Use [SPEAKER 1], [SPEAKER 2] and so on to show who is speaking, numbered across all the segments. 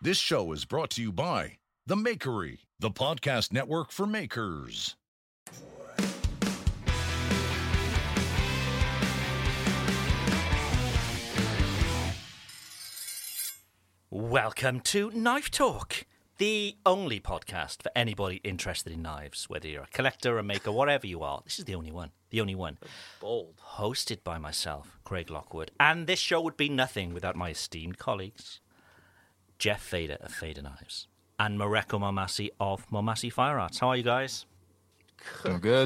[SPEAKER 1] This show is brought to you by The Makery, the podcast network for makers.
[SPEAKER 2] Welcome to Knife Talk, the only podcast for anybody interested in knives, whether you're a collector, a maker, whatever you are. This is the only one. The only one.
[SPEAKER 3] Bold.
[SPEAKER 2] Hosted by myself, Craig Lockwood. And this show would be nothing without my esteemed colleagues, Jeff Fader of Fader Knives and Mareko Momasi of Momasi Fire Arts. How are you guys?
[SPEAKER 4] I'm good.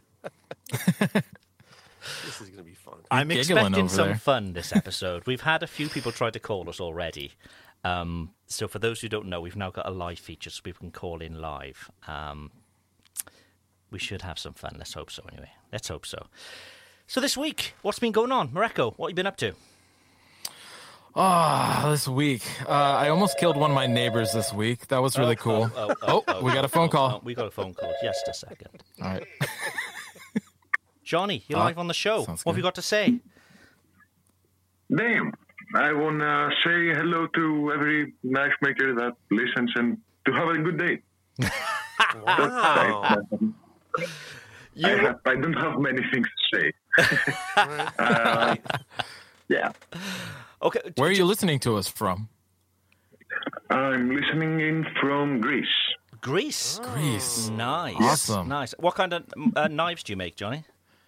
[SPEAKER 3] This is going to be fun.
[SPEAKER 2] I'm expecting some
[SPEAKER 4] there.
[SPEAKER 2] fun this episode. We've had a few people try to call us already. So for those who don't know, we've now got a live feature so people can call in live. We should have some fun. Let's hope so anyway. Let's hope so. So this week, what's been going on? Mareko, what have you been up to?
[SPEAKER 4] This week. I almost killed one of my neighbors this week. That was really cool. We got a phone call.
[SPEAKER 2] We got a phone call. Just a second.
[SPEAKER 4] All right.
[SPEAKER 2] Johnny, you're live on the show. What have you got to say?
[SPEAKER 5] Damn. I want to say hello to every knife maker that listens and to have a good day.
[SPEAKER 3] Wow.
[SPEAKER 5] I don't have many things to say. Yeah.
[SPEAKER 2] Okay.
[SPEAKER 4] Where are you listening to us from?
[SPEAKER 5] I'm listening in from Greece.
[SPEAKER 2] Greece.
[SPEAKER 4] Greece.
[SPEAKER 2] Nice.
[SPEAKER 4] Awesome.
[SPEAKER 2] Nice. What kind of knives do you make, Johnny?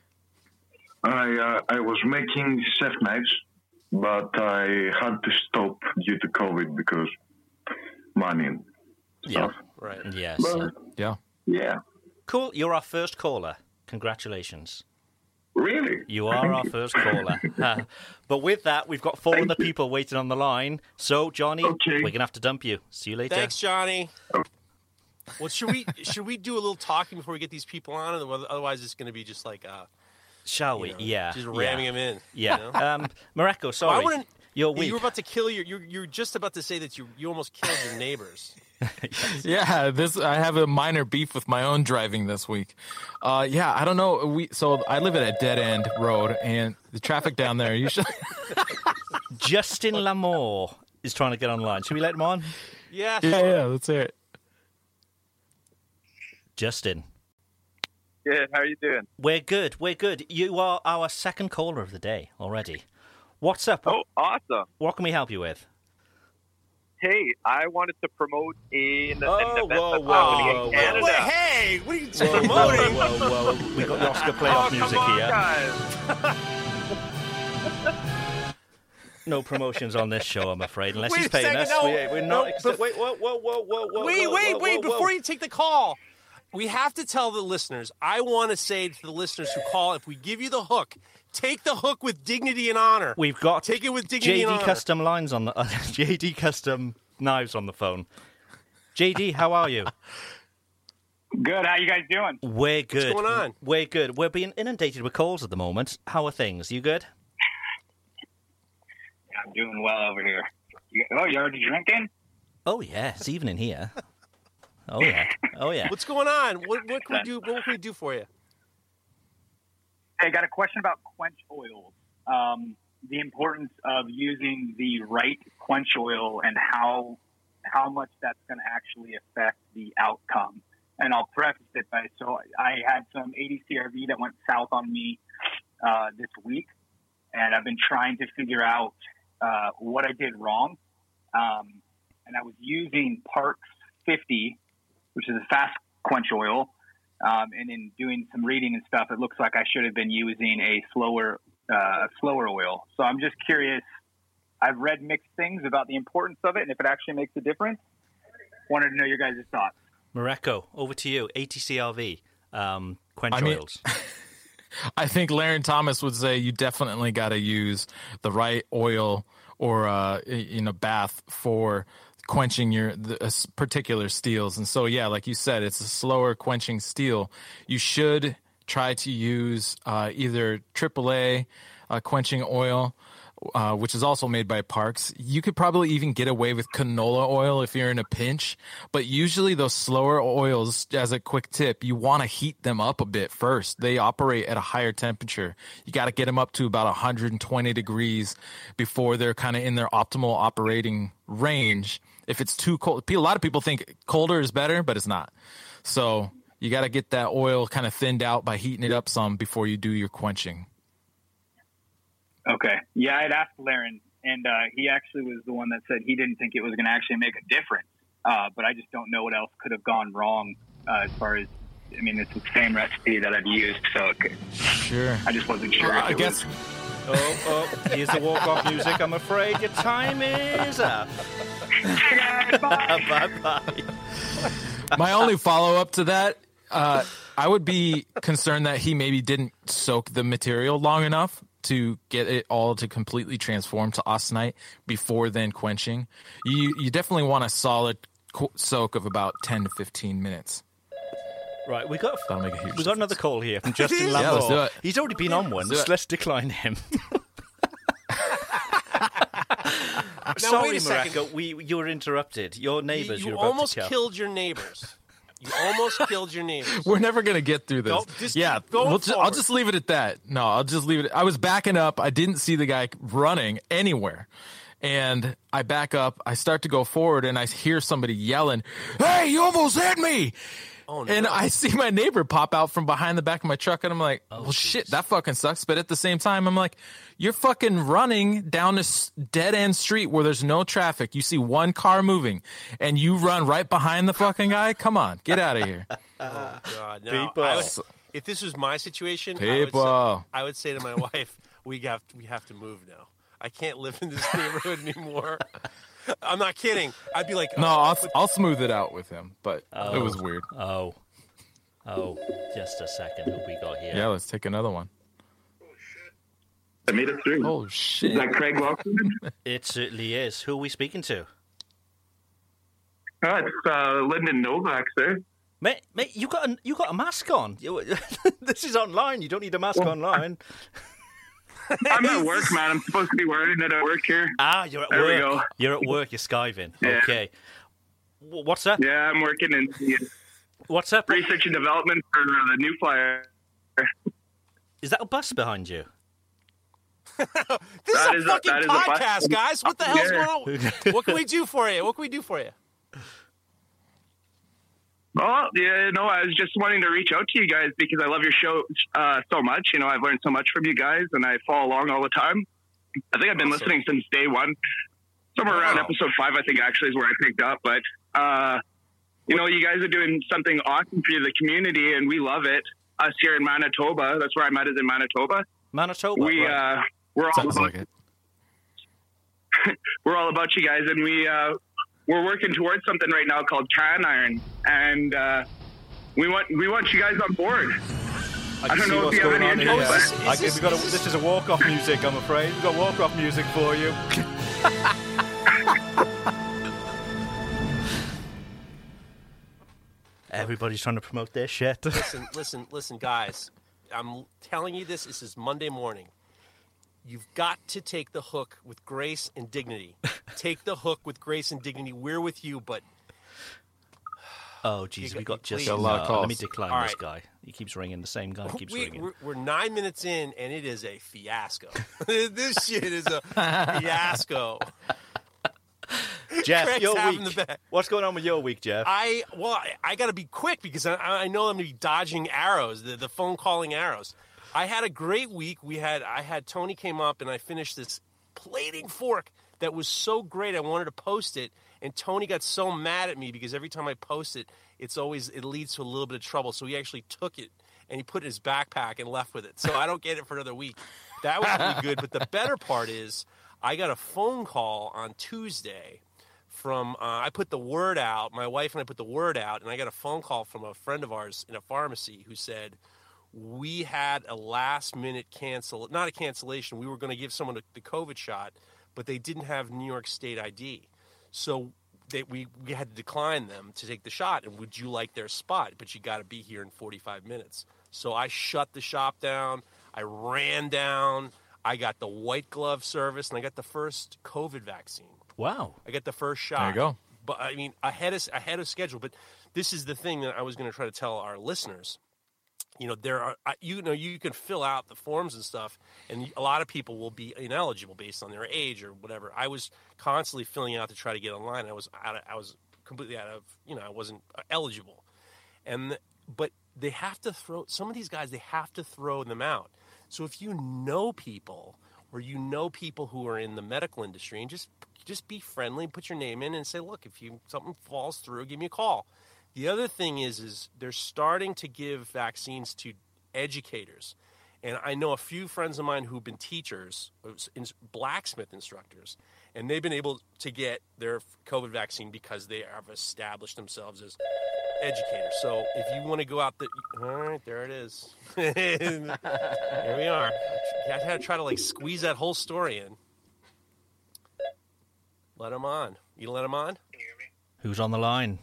[SPEAKER 5] I was making chef knives, but I had to stop due to COVID because money and stuff.
[SPEAKER 3] Right.
[SPEAKER 2] Yes.
[SPEAKER 5] But,
[SPEAKER 4] Yeah.
[SPEAKER 5] yeah.
[SPEAKER 2] Cool. You're our first caller. Congratulations.
[SPEAKER 5] Really?
[SPEAKER 2] You are our first caller. But with that, we've got four other people waiting on the line. So, Johnny,
[SPEAKER 5] Okay.
[SPEAKER 2] we're going to have to dump you. See you later.
[SPEAKER 3] Thanks, Johnny. Well, should we do a little talking before we get these people on? Otherwise, it's going to be just like,
[SPEAKER 2] Shall we? Yeah.
[SPEAKER 3] just ramming them in.
[SPEAKER 2] Yeah.
[SPEAKER 3] You know?
[SPEAKER 2] Mareko, sorry.
[SPEAKER 3] I wouldn't.
[SPEAKER 2] You're weak.
[SPEAKER 3] You were about to kill you're just about to say that you almost killed your neighbors.
[SPEAKER 4] Yeah, I have a minor beef with my own driving this week. I don't know. So I live at a dead end road, and the traffic down there usually.
[SPEAKER 2] Justin Lamour is trying to get online. Should we let him on?
[SPEAKER 3] Yeah. Sure.
[SPEAKER 4] Yeah, let's hear it.
[SPEAKER 2] Justin.
[SPEAKER 6] Good. How are you doing?
[SPEAKER 2] We're good. We're good. You are our second caller of the day already. What's up?
[SPEAKER 6] Oh, awesome.
[SPEAKER 2] What can we help you with?
[SPEAKER 6] Hey, I wanted to promote an event
[SPEAKER 2] whoa,
[SPEAKER 6] that's
[SPEAKER 2] whoa,
[SPEAKER 6] happening
[SPEAKER 2] whoa,
[SPEAKER 6] in Canada.
[SPEAKER 3] Wait, hey, what are you
[SPEAKER 2] Whoa,
[SPEAKER 3] promoting?
[SPEAKER 2] whoa. We got the Oscar playoff music
[SPEAKER 6] come on,
[SPEAKER 2] here.
[SPEAKER 6] guys.
[SPEAKER 2] No promotions on this show, I'm afraid, unless
[SPEAKER 3] Wait
[SPEAKER 2] he's
[SPEAKER 3] a
[SPEAKER 2] paying
[SPEAKER 3] second,
[SPEAKER 2] us.
[SPEAKER 3] no,
[SPEAKER 2] We're not.
[SPEAKER 3] no,
[SPEAKER 2] Wait, whoa.
[SPEAKER 3] Wait, before you take the call, we have to tell the listeners. I want to say to the listeners who call, if we give you the hook, take the hook with dignity and honor.
[SPEAKER 2] We've got
[SPEAKER 3] Take it with dignity and
[SPEAKER 2] JD
[SPEAKER 3] honor.
[SPEAKER 2] Custom lines on the JD Custom Knives on the phone. JD, how are you?
[SPEAKER 6] Good. How you guys doing?
[SPEAKER 2] We're good.
[SPEAKER 3] going on?
[SPEAKER 2] We're good. We're being inundated with calls at the moment. How are things? You good?
[SPEAKER 6] I'm doing well over here. You already drinking?
[SPEAKER 2] Oh yeah, it's evening here. Oh yeah.
[SPEAKER 3] What's going on? What can we do? What can we do for you?
[SPEAKER 6] Hey, I got a question about quench oils. The importance of using the right quench oil and how much that's going to actually affect the outcome. And I'll preface it by, so I had some 80 CRV that went south on me this week, and I've been trying to figure out what I did wrong. And I was using Parks 50, which is a fast quench oil. And in doing some reading and stuff, it looks like I should have been using a slower oil. So I'm just curious. I've read mixed things about the importance of it and if it actually makes a difference. Wanted to know your guys' thoughts.
[SPEAKER 2] Mareko, over to you. ATCRV, quench oils.
[SPEAKER 4] I think Laren Thomas would say you definitely got to use the right oil or bath for quenching the particular steels. And so, yeah, like you said, it's a slower quenching steel. You should try to use either AAA quenching oil, which is also made by Parks. You could probably even get away with canola oil if you're in a pinch. But usually those slower oils, as a quick tip, you want to heat them up a bit first. They operate at a higher temperature. You got to get them up to about 120 degrees before they're kind of in their optimal operating range. If it's too cold, a lot of people think colder is better, but it's not. So you got to get that oil kind of thinned out by heating it up some before you do your quenching.
[SPEAKER 6] Okay. Yeah, I'd asked Laren, and he actually was the one that said he didn't think it was going to actually make a difference. But I just don't know what else could have gone wrong as far as, I mean, it's the same recipe that I've used, so
[SPEAKER 4] Sure.
[SPEAKER 6] I just wasn't sure.
[SPEAKER 4] I guess.
[SPEAKER 2] Oh, here's the walk-off music. I'm afraid your time is up. Bye-bye.
[SPEAKER 4] My only follow-up to that, I would be concerned that he maybe didn't soak the material long enough to get it all to completely transform to austenite before then quenching. You definitely want a solid soak of about 10 to 15 minutes.
[SPEAKER 2] Right, we
[SPEAKER 4] That'll make a huge
[SPEAKER 2] got
[SPEAKER 4] difference.
[SPEAKER 2] another call here from Justin
[SPEAKER 4] Yeah, let's do
[SPEAKER 2] Lambeau.
[SPEAKER 4] it.
[SPEAKER 2] He's already been on one, so let's decline him. Sorry,
[SPEAKER 3] wait a second.
[SPEAKER 2] Mareko, you were interrupted. Your neighbours
[SPEAKER 3] You
[SPEAKER 2] were about
[SPEAKER 3] almost
[SPEAKER 2] to kill.
[SPEAKER 3] killed your neighbors. You almost killed your neighbors.
[SPEAKER 4] We're never going to get through this.
[SPEAKER 3] Go- just
[SPEAKER 4] yeah,
[SPEAKER 3] keep going
[SPEAKER 4] I'll
[SPEAKER 3] forward.
[SPEAKER 4] just leave it at that. No, I'll just leave it. I was backing up. I didn't see the guy running anywhere. And I back up. I start to go forward, and I hear somebody yelling, "Hey, you almost hit me!"
[SPEAKER 3] Oh, no.
[SPEAKER 4] And I see my neighbor pop out from behind the back of my truck, and I'm like, well, shit, that fucking sucks. But at the same time, I'm like, you're fucking running down this dead-end street where there's no traffic. You see one car moving, and you run right behind the fucking guy? Come on, get out of here.
[SPEAKER 3] Oh, God, no.
[SPEAKER 2] People.
[SPEAKER 3] If this was my situation,
[SPEAKER 4] People.
[SPEAKER 3] I would say to my wife, we have to move now. I can't live in this neighborhood anymore. I'm not kidding. I'd be like,
[SPEAKER 4] No, I'll smooth it out with him, but it was weird.
[SPEAKER 2] Oh, just a second. Who we got here?
[SPEAKER 4] Yeah, let's take another one.
[SPEAKER 5] I made it through.
[SPEAKER 4] Oh, shit.
[SPEAKER 5] Is that Craig Lachlan?
[SPEAKER 2] It certainly is. Who are we speaking to?
[SPEAKER 5] It's Lyndon Novak, sir.
[SPEAKER 2] Mate, you got a mask on. This is online. You don't need a mask online.
[SPEAKER 5] I'm at work, man. I'm supposed to be wearing it at work here.
[SPEAKER 2] Ah, you're at
[SPEAKER 5] There we
[SPEAKER 2] work.
[SPEAKER 5] go.
[SPEAKER 2] You're at work. You're skiving.
[SPEAKER 5] Yeah.
[SPEAKER 2] Okay. What's up?
[SPEAKER 5] Yeah, I'm working in
[SPEAKER 2] What's up?
[SPEAKER 5] research and development for the New Flyer.
[SPEAKER 2] Is that a bus behind you?
[SPEAKER 3] this
[SPEAKER 5] That
[SPEAKER 3] is
[SPEAKER 5] is
[SPEAKER 3] a fucking
[SPEAKER 5] that is a bus.
[SPEAKER 3] podcast, guys. What the hell's
[SPEAKER 5] Yeah.
[SPEAKER 3] going on? What can we do for you? What can we do for you?
[SPEAKER 5] Well, yeah, no, I was just wanting to reach out to you guys because I love your show so much. You know, I've learned so much from you guys, and I follow along all the time. I think I've been listening since day one. Somewhere around episode 5, I think, actually, is where I picked up. But, you know, you guys are doing something awesome for the community, and we love it. Us here in Manitoba, that's where I'm at, is in Manitoba.
[SPEAKER 2] Manitoba.
[SPEAKER 5] We,
[SPEAKER 2] right.
[SPEAKER 5] we're all
[SPEAKER 4] Sounds
[SPEAKER 5] about,
[SPEAKER 4] like it.
[SPEAKER 5] we're all about you guys, and we're working towards something right now called Can Iron, and we want you guys on board. I don't know if you have any interest, but
[SPEAKER 2] This is a walk-off music, I'm afraid. We've got walk-off music for you. Everybody's trying to promote their shit.
[SPEAKER 3] Listen, guys. I'm telling you this. This is Monday morning. You've got to take the hook with grace and dignity. Take the hook with grace and dignity. We're with you, but
[SPEAKER 2] Oh, jeez, we got just
[SPEAKER 3] please.
[SPEAKER 4] Got a lot of calls.
[SPEAKER 2] Let me decline
[SPEAKER 3] All
[SPEAKER 2] this
[SPEAKER 3] right.
[SPEAKER 2] guy. He keeps ringing. The same guy keeps ringing.
[SPEAKER 3] we're 9 minutes in, and it is a fiasco. This shit is a fiasco.
[SPEAKER 2] Jeff,
[SPEAKER 3] Craig's
[SPEAKER 2] your
[SPEAKER 3] having
[SPEAKER 2] week.
[SPEAKER 3] the best.
[SPEAKER 2] What's going on with your week, Jeff?
[SPEAKER 3] I got to be quick because I know I'm going to be dodging arrows, the phone calling arrows. I had a great week. I had Tony came up and I finished this plating fork that was so great. I wanted to post it, and Tony got so mad at me because every time I post it, it leads to a little bit of trouble. So he actually took it and he put it in his backpack and left with it. So I don't get it for another week. That was really good. But the better part is I got a phone call on Tuesday from I put the word out. My wife and I put the word out, and I got a phone call from a friend of ours in a pharmacy who said, we had a last-minute not a cancellation. We were going to give someone the COVID shot, but they didn't have New York State ID. So we had to decline them to take the shot, and would you like their spot? But you got to be here in 45 minutes. So I shut the shop down. I ran down. I got the white glove service, and I got the first COVID vaccine.
[SPEAKER 2] Wow.
[SPEAKER 3] I got the first shot.
[SPEAKER 4] There you go.
[SPEAKER 3] But I mean, ahead of schedule. But this is the thing that I was going to try to tell our listeners. there are, you can fill out the forms and stuff, and a lot of people will be ineligible based on their age or whatever. I was constantly filling out to try to get online. I was completely out of, I wasn't eligible. But they have to some of these guys, they have to throw them out. So if you know people, or people who are in the medical industry, and just be friendly, put your name in and say, look, if something falls through, give me a call. The other thing is they're starting to give vaccines to educators. And I know a few friends of mine who've been teachers, blacksmith instructors, and they've been able to get their COVID vaccine because they have established themselves as educators. So if you want to go out all right, there it is. Here we are. I had to try to squeeze that whole story in. Let him on. You let him on? Can you hear me?
[SPEAKER 2] Who's on the line?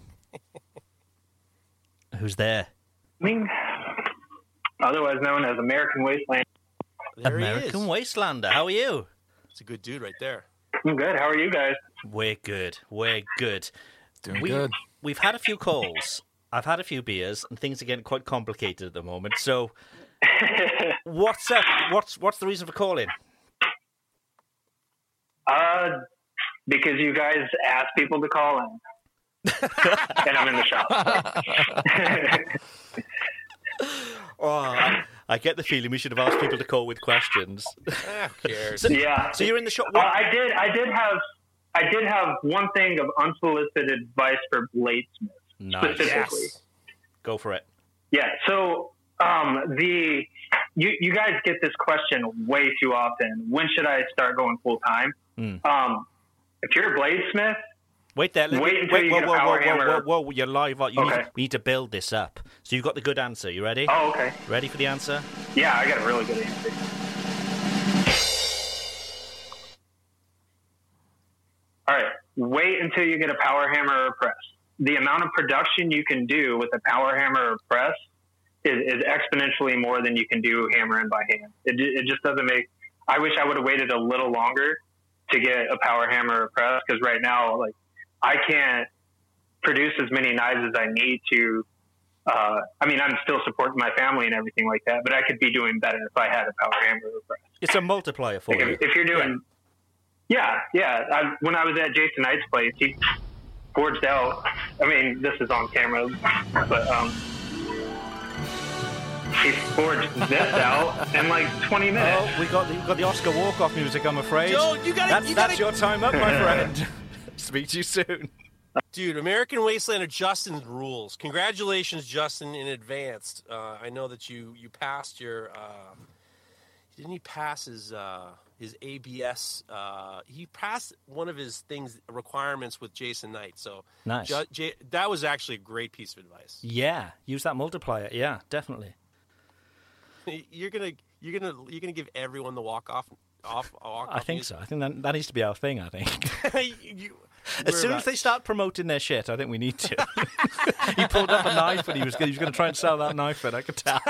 [SPEAKER 2] Who's there?
[SPEAKER 7] Me, otherwise known as American Wasteland.
[SPEAKER 3] There
[SPEAKER 2] American
[SPEAKER 3] he is.
[SPEAKER 2] Wastelander. How are you?
[SPEAKER 3] It's a good dude right there.
[SPEAKER 7] I'm good. How are you guys?
[SPEAKER 2] We're good. We're good.
[SPEAKER 4] Doing good.
[SPEAKER 2] We've had a few calls. I've had a few beers, and things are getting quite complicated at the moment. So, what's up? What's the reason for calling?
[SPEAKER 7] Because you guys ask people to call in. And I'm in the shop.
[SPEAKER 2] I get the feeling we should have asked people to call with questions.
[SPEAKER 3] Who cares?
[SPEAKER 2] So you're in the shop.
[SPEAKER 7] I did have one thing of unsolicited advice for bladesmiths.
[SPEAKER 2] Nice.
[SPEAKER 7] Specifically.
[SPEAKER 3] Yes.
[SPEAKER 2] Go for it.
[SPEAKER 7] Yeah. So you guys get this question way too often. When should I start going full time? If you're a bladesmith,
[SPEAKER 2] wait there.
[SPEAKER 7] Wait until you get a power hammer.
[SPEAKER 2] Whoa, you're live.
[SPEAKER 7] Okay.
[SPEAKER 2] We need to build this up. So you've got the good answer. You ready?
[SPEAKER 7] Oh, okay.
[SPEAKER 2] Ready for the answer?
[SPEAKER 7] Yeah, I got a really good answer. All right. Wait until you get a power hammer or a press. The amount of production you can do with a power hammer or press is exponentially more than you can do hammering by hand. It just doesn't make... I wish I would have waited a little longer to get a power hammer or press, because right now, I can't produce as many knives as I need to. I'm still supporting my family and everything like that, but I could be doing better if I had a power hammer or press.
[SPEAKER 2] It's a multiplier for you.
[SPEAKER 7] If you're doing... Yeah. When I was at Jason Knight's place, he forged out... this is on camera, but... he forged this out in 20 minutes.
[SPEAKER 2] Oh, we got the Oscar walk-off music, I'm afraid.
[SPEAKER 3] Joe,
[SPEAKER 2] That's your time up, my friend. Speak to you soon.
[SPEAKER 3] Dude, American Wastelander Justin rules. Congratulations, Justin, in advance. I know that you passed your... didn't he pass his ABS? He passed one of his requirements with Jason Knight. So
[SPEAKER 2] nice.
[SPEAKER 3] That was actually a great piece of advice.
[SPEAKER 2] Yeah, use that multiplier. Yeah, definitely.
[SPEAKER 3] You're gonna give everyone the walk off.
[SPEAKER 2] I think so. I think that needs to be our thing. I think.
[SPEAKER 3] As
[SPEAKER 2] soon as they start promoting their shit, I think we need to. He pulled up a knife and he was going to try and sell that knife, but I could tell.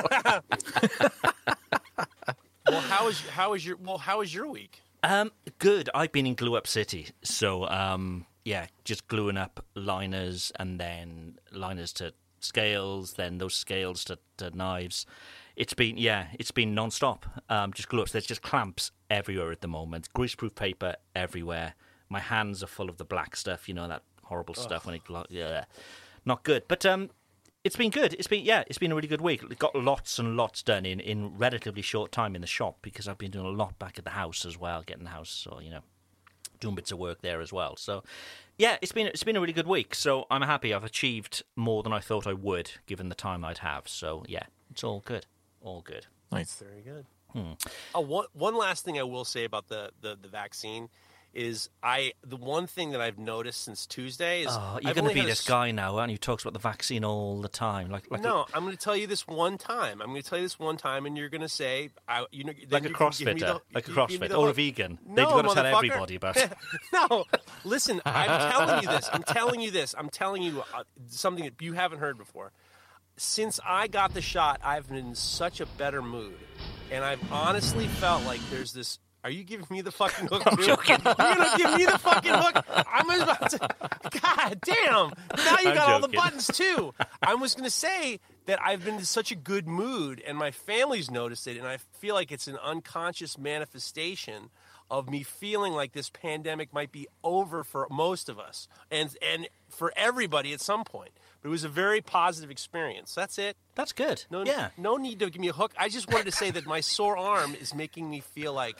[SPEAKER 3] Well, how was your week?
[SPEAKER 2] Good. I've been in Glue Up City, so just gluing up liners, and then liners to scales, then those scales to knives. It's been non-stop. Just glue ups. There's just clamps everywhere at the moment. Greaseproof paper everywhere. My hands are full of the black stuff. That horrible stuff when it not good. But it's been good. It's been a really good week. We got lots and lots done in relatively short time in the shop, because I've been doing a lot back at the house as well, getting the house, so doing bits of work there as well. So yeah, it's been a really good week. So I'm happy. I've achieved more than I thought I would, given the time I'd have. So yeah, it's all good. All good.
[SPEAKER 4] Nice.
[SPEAKER 3] Very good. One last thing I will say about the vaccine is the one thing that I've noticed since Tuesday is
[SPEAKER 2] you're going to be this guy now, aren't you? Who talks about the vaccine all the time.
[SPEAKER 3] No, I'm going to tell you this one time. And you're going to say,
[SPEAKER 2] like a CrossFit, or a vegan.
[SPEAKER 3] No,
[SPEAKER 2] they've got to tell everybody about it.
[SPEAKER 3] No, listen, I'm telling you this. I'm telling you something that you haven't heard before. Since I got the shot, I've been in such a better mood, and I've honestly felt like there's this Are you giving me the fucking hook, too? You're going to give me the fucking hook? I'm about to... God damn. Now you got all the buttons, too. I was going to say that I've been in such a good mood, and my family's noticed it, and I feel like it's an unconscious manifestation of me feeling like this pandemic might be over for most of us and for everybody at some point. But it was a very positive experience. That's it.
[SPEAKER 2] That's good.
[SPEAKER 3] No need to give me a hook. I just wanted to say that my sore arm is making me feel like,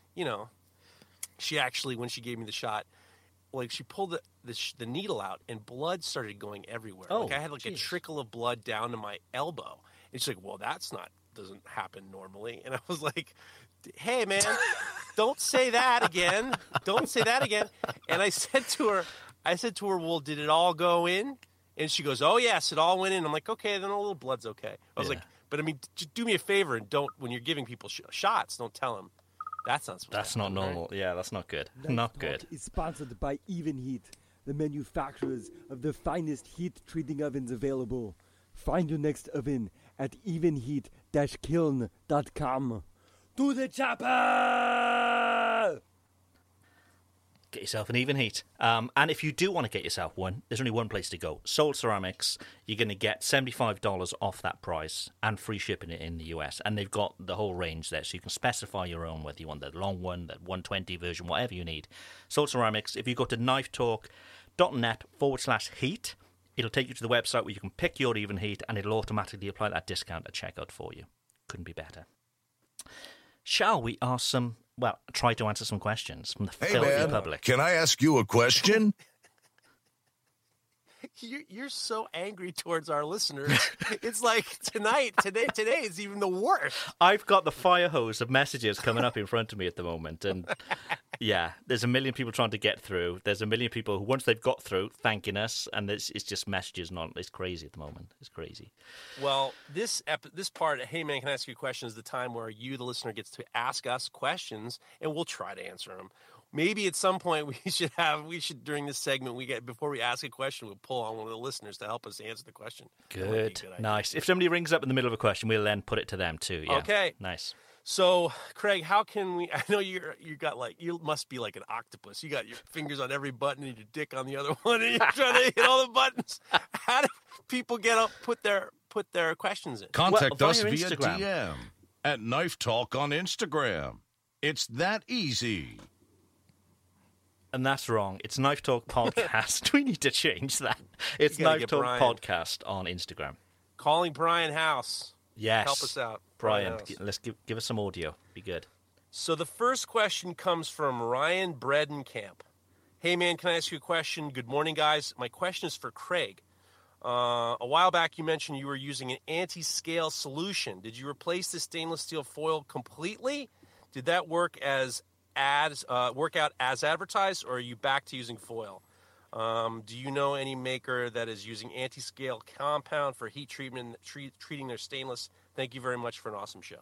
[SPEAKER 3] she actually, when she gave me the shot, like she pulled the needle out and blood started going everywhere.
[SPEAKER 2] Oh,
[SPEAKER 3] like I had a trickle of blood down to my elbow. And she's like, well, doesn't happen normally. And I was like, hey, man, don't say that again. Don't say that again. And I said to her, well, did it all go in? And she goes, oh, yes, it all went in. I'm like, okay, then a little blood's okay. I was like, but I mean, just do me a favor and don't, when you're giving people shots, don't tell them. That's not
[SPEAKER 2] normal. Right? Yeah, that's not good. Not good.
[SPEAKER 8] It's sponsored by Evenheat, the manufacturers of the finest heat treating ovens available. Find your next oven at evenheat-kiln.com. To the chopper!
[SPEAKER 2] Get yourself an Evenheat. And if you do want to get yourself one, there's only one place to go. Soul Ceramics. You're going to get $75 off that price and free shipping it in the US. And they've got the whole range there, so you can specify your own, whether you want the long one, the 120 version, whatever you need. Soul Ceramics. If you go to knifetalk.net/heat, it'll take you to the website where you can pick your Evenheat, and it'll automatically apply that discount at checkout for you. Couldn't be better. Shall we ask try to answer some questions from the filthy public?
[SPEAKER 1] Can I ask you a question?
[SPEAKER 3] You're so angry towards our listeners. It's like today is even the worst.
[SPEAKER 2] I've got the fire hose of messages coming up in front of me at the moment, and yeah, there's a million people trying to get through. There's a million people who, once they've got through, thanking us, and it's just messages. It's crazy at the moment. It's crazy.
[SPEAKER 3] Well, this part, hey man, can I ask you a question? Is the time where you, the listener, gets to ask us questions, and we'll try to answer them. Maybe at some point we should during this segment before we ask a question, we'll pull on one of the listeners to help us answer the question.
[SPEAKER 2] Good. Nice. If somebody rings up in the middle of a question, we'll then put it to them too. Yeah.
[SPEAKER 3] Okay.
[SPEAKER 2] Nice.
[SPEAKER 3] So, Craig, how can we? I know you must be like an octopus. You got your fingers on every button and your dick on the other one, and you're trying to hit all the buttons. How do people put their questions in?
[SPEAKER 1] Contact us via
[SPEAKER 2] Instagram.
[SPEAKER 1] DM at Knife Talk on Instagram. It's that easy.
[SPEAKER 2] And that's wrong. It's Knife Talk Podcast. We need to change that. It's Knife Talk Podcast on Instagram.
[SPEAKER 3] Calling Brian House.
[SPEAKER 2] Yes.
[SPEAKER 3] Help us out.
[SPEAKER 2] Brian, let's give us some audio. Be good.
[SPEAKER 3] So the first question comes from Ryan Bredenkamp. Hey, man, can I ask you a question? Good morning, guys. My question is for Craig. A while back, you mentioned you were using an anti-scale solution. Did you replace the stainless steel foil completely? Did that work out as advertised, or are you back to using foil? Do you know any maker that is using anti-scale compound for heat treatment, treating their stainless? Thank you very much for an awesome show.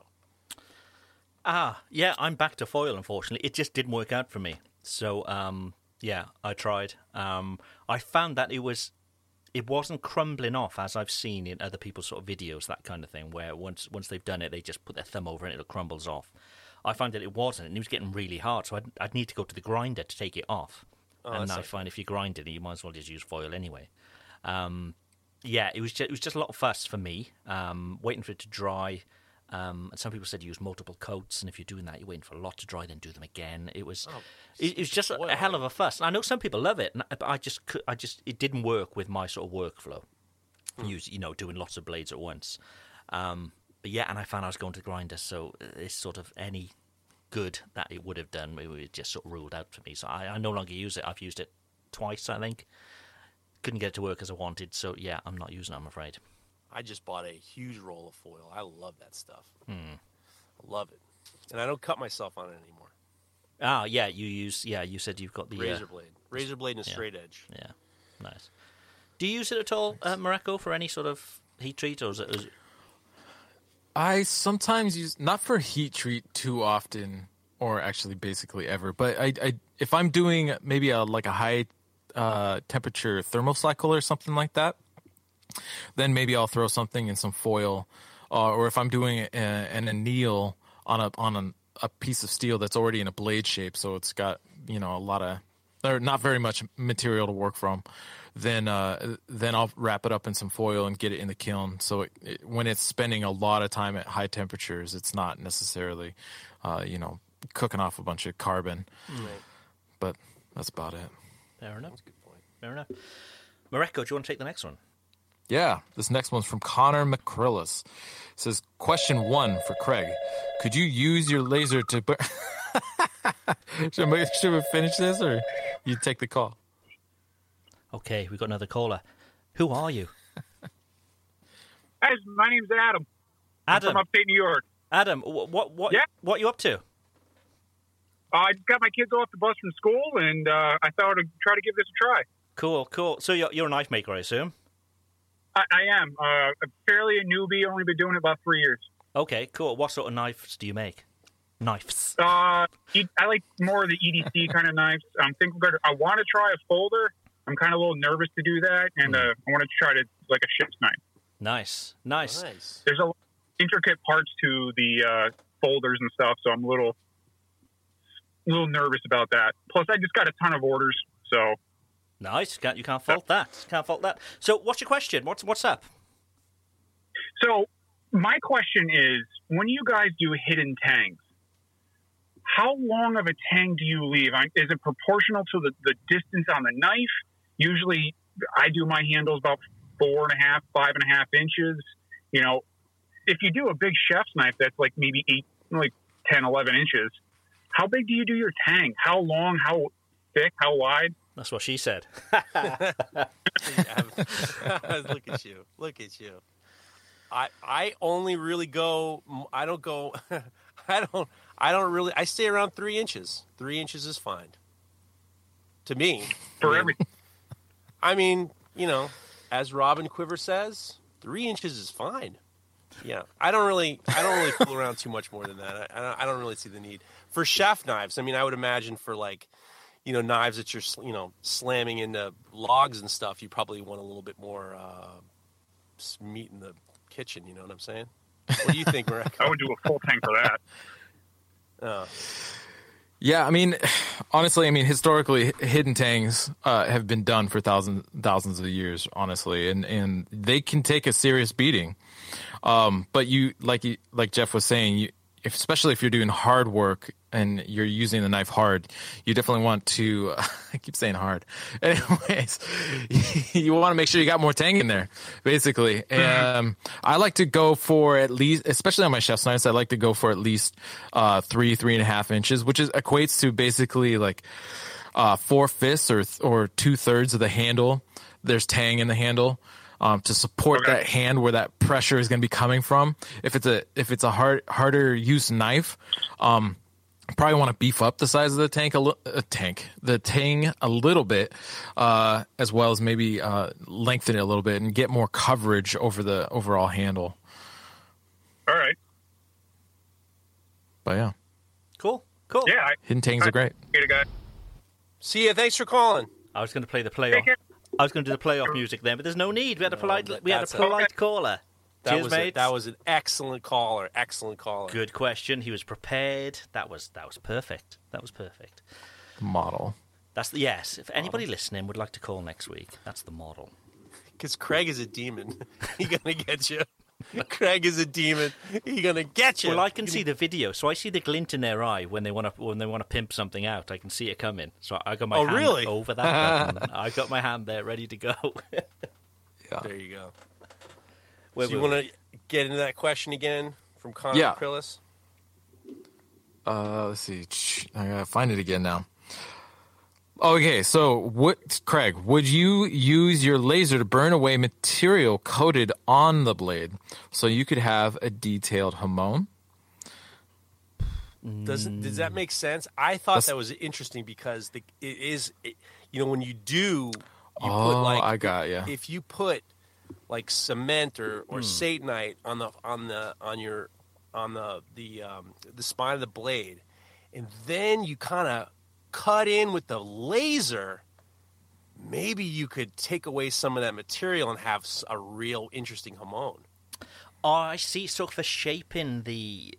[SPEAKER 2] Yeah, I'm back to foil, unfortunately. It just didn't work out for me. So, yeah, I tried. I found that it wasn't crumbling off, as I've seen in other people's sort of videos, that kind of thing, where once they've done it, they just put their thumb over it and it crumbles off. I found that it wasn't, and it was getting really hard, so I'd need to go to the grinder to take it off. And I find if you grind it, you might as well just use foil anyway. Yeah, it was just a lot of fuss for me, waiting for it to dry. And some people said use multiple coats, and if you're doing that, you're waiting for a lot to dry, then do them again. It was just a hell of a fuss. And I know some people love it, but it didn't work with my sort of workflow. Doing lots of blades at once. But yeah, and I found I was going to the grinder, so it's sort of any good that it would have done, it was just sort of ruled out for me. So I no longer use it. I've used it twice, I think. Couldn't get it to work as I wanted, so yeah, I'm not using it, I'm afraid.
[SPEAKER 3] I just bought a huge roll of foil. I love that stuff. I love it. And I don't cut myself on it anymore.
[SPEAKER 2] Yeah, you said you've got the
[SPEAKER 3] razor blade and a straight edge.
[SPEAKER 2] Yeah, nice. Do you use it at all, Mareko, for any sort of heat treat, or is it...
[SPEAKER 4] I sometimes use, not for heat treat too often, or actually basically ever, but I if I'm doing maybe a high temperature thermocycle or something like that, then maybe I'll throw something in some foil, or if I'm doing an anneal on a piece of steel that's already in a blade shape, so it's got a lot of, or not very much material to work from, then I'll wrap it up in some foil and get it in the kiln. So when it's spending a lot of time at high temperatures, it's not necessarily, cooking off a bunch of carbon.
[SPEAKER 3] Right.
[SPEAKER 4] But that's about it.
[SPEAKER 2] Fair enough. That's a good point. Fair enough. Mareko, do you want to take the next one?
[SPEAKER 4] Yeah, this next one's from Connor McCrillis. It says, question 1 for Craig. Could you use your laser to... should we finish this, or you take the call?
[SPEAKER 2] Okay, we've got another caller. Who are you?
[SPEAKER 9] Guys, my name's Adam.
[SPEAKER 2] Adam.
[SPEAKER 9] I'm from upstate New York.
[SPEAKER 2] Adam, what
[SPEAKER 9] Yeah.
[SPEAKER 2] what are you up to?
[SPEAKER 9] I got my kids off the bus from school, and I thought I'd try to give this a try.
[SPEAKER 2] Cool. So you're a knife maker, I assume?
[SPEAKER 9] I am. Fairly a newbie, only been doing it about 3 years.
[SPEAKER 2] Okay, cool. What sort of knives do you make? Knives.
[SPEAKER 9] I like more of the EDC kind of knives. I'm thinking I want to try a folder. I'm kind of a little nervous to do that, and I want to try to like a ship's knife.
[SPEAKER 2] Nice.
[SPEAKER 9] There's a intricate parts to the folders and stuff, so I'm a little nervous about that. Plus, I just got a ton of orders, so
[SPEAKER 2] Nice. You can't fault that. So, what's your question? What's up?
[SPEAKER 9] So, my question is, when you guys do hidden tangs, how long of a tang do you leave? Is it proportional to the distance on the knife? Usually, I do my handles about 4.5, 5.5 inches. If you do a big chef's knife that's like maybe 10, 11 inches, how big do you do your tang? How long, how thick, how wide?
[SPEAKER 2] That's what she said.
[SPEAKER 3] Look at you. I only really go. I don't go. I don't really. I stay around 3 inches. 3 inches is fine. To me,
[SPEAKER 9] For everything.
[SPEAKER 3] I mean, as Robin Quiver says, 3 inches is fine. Yeah, I don't really fool around too much more than that. I don't really see the need for chef knives. I mean, I would imagine for knives that you're slamming into logs and stuff, you probably want a little bit more meat in the kitchen. You know what I'm saying? What do you think, Marek?
[SPEAKER 9] I would do a full tank for that.
[SPEAKER 4] Yeah, I mean, honestly, historically, hidden tangs have been done for thousands of years, honestly, and they can take a serious beating. But like Jeff was saying, especially if you're doing hard work and you're using the knife hard, you definitely want to. I keep saying hard. Anyways, you want to make sure you got more tang in there, basically. I like to go for at least, especially on my chef's knives, I like to go for at least 3.5 inches, which equates to basically like 4/5 or 2/3 of the handle. There's tang in the handle. To support that hand where that pressure is going to be coming from. If it's a harder use knife, probably want to beef up the size of the tang a little bit, as well as maybe lengthen it a little bit and get more coverage over the overall handle.
[SPEAKER 9] All right.
[SPEAKER 4] But yeah,
[SPEAKER 2] Cool.
[SPEAKER 9] Yeah.
[SPEAKER 4] hidden tangs are great.
[SPEAKER 9] Get guy.
[SPEAKER 3] See ya. Thanks for calling.
[SPEAKER 2] I was going to play the playoff. I was going to do the playoff music then, but there's no need. We had a polite caller. Cheers, mate.
[SPEAKER 3] That was an excellent caller.
[SPEAKER 2] Good question. He was prepared. That was perfect.
[SPEAKER 4] Model.
[SPEAKER 2] Yes. If anybody listening would like to call next week, that's the model.
[SPEAKER 3] Because Craig is a demon. He's gonna get you. Craig is a demon. He's gonna get you.
[SPEAKER 2] Well, I can see the video, so I see the glint in their eye when they want to pimp something out. I can see it coming. So I got my hand over that button. I got my hand there, ready to go.
[SPEAKER 4] Yeah.
[SPEAKER 3] There you go. So you want to get into that question again from Connor Acrylis?
[SPEAKER 4] Let's see. I gotta find it again now. Okay, so Craig, would you use your laser to burn away material coated on the blade so you could have a detailed hamon?
[SPEAKER 3] Does that make sense? I thought that was interesting because when you do, put
[SPEAKER 4] I got you.
[SPEAKER 3] If you put like cement or satinite on the spine of the blade, and then you kind of cut in with the laser, maybe you could take away some of that material and have a real interesting hamon.
[SPEAKER 2] Oh, I see. So for shaping the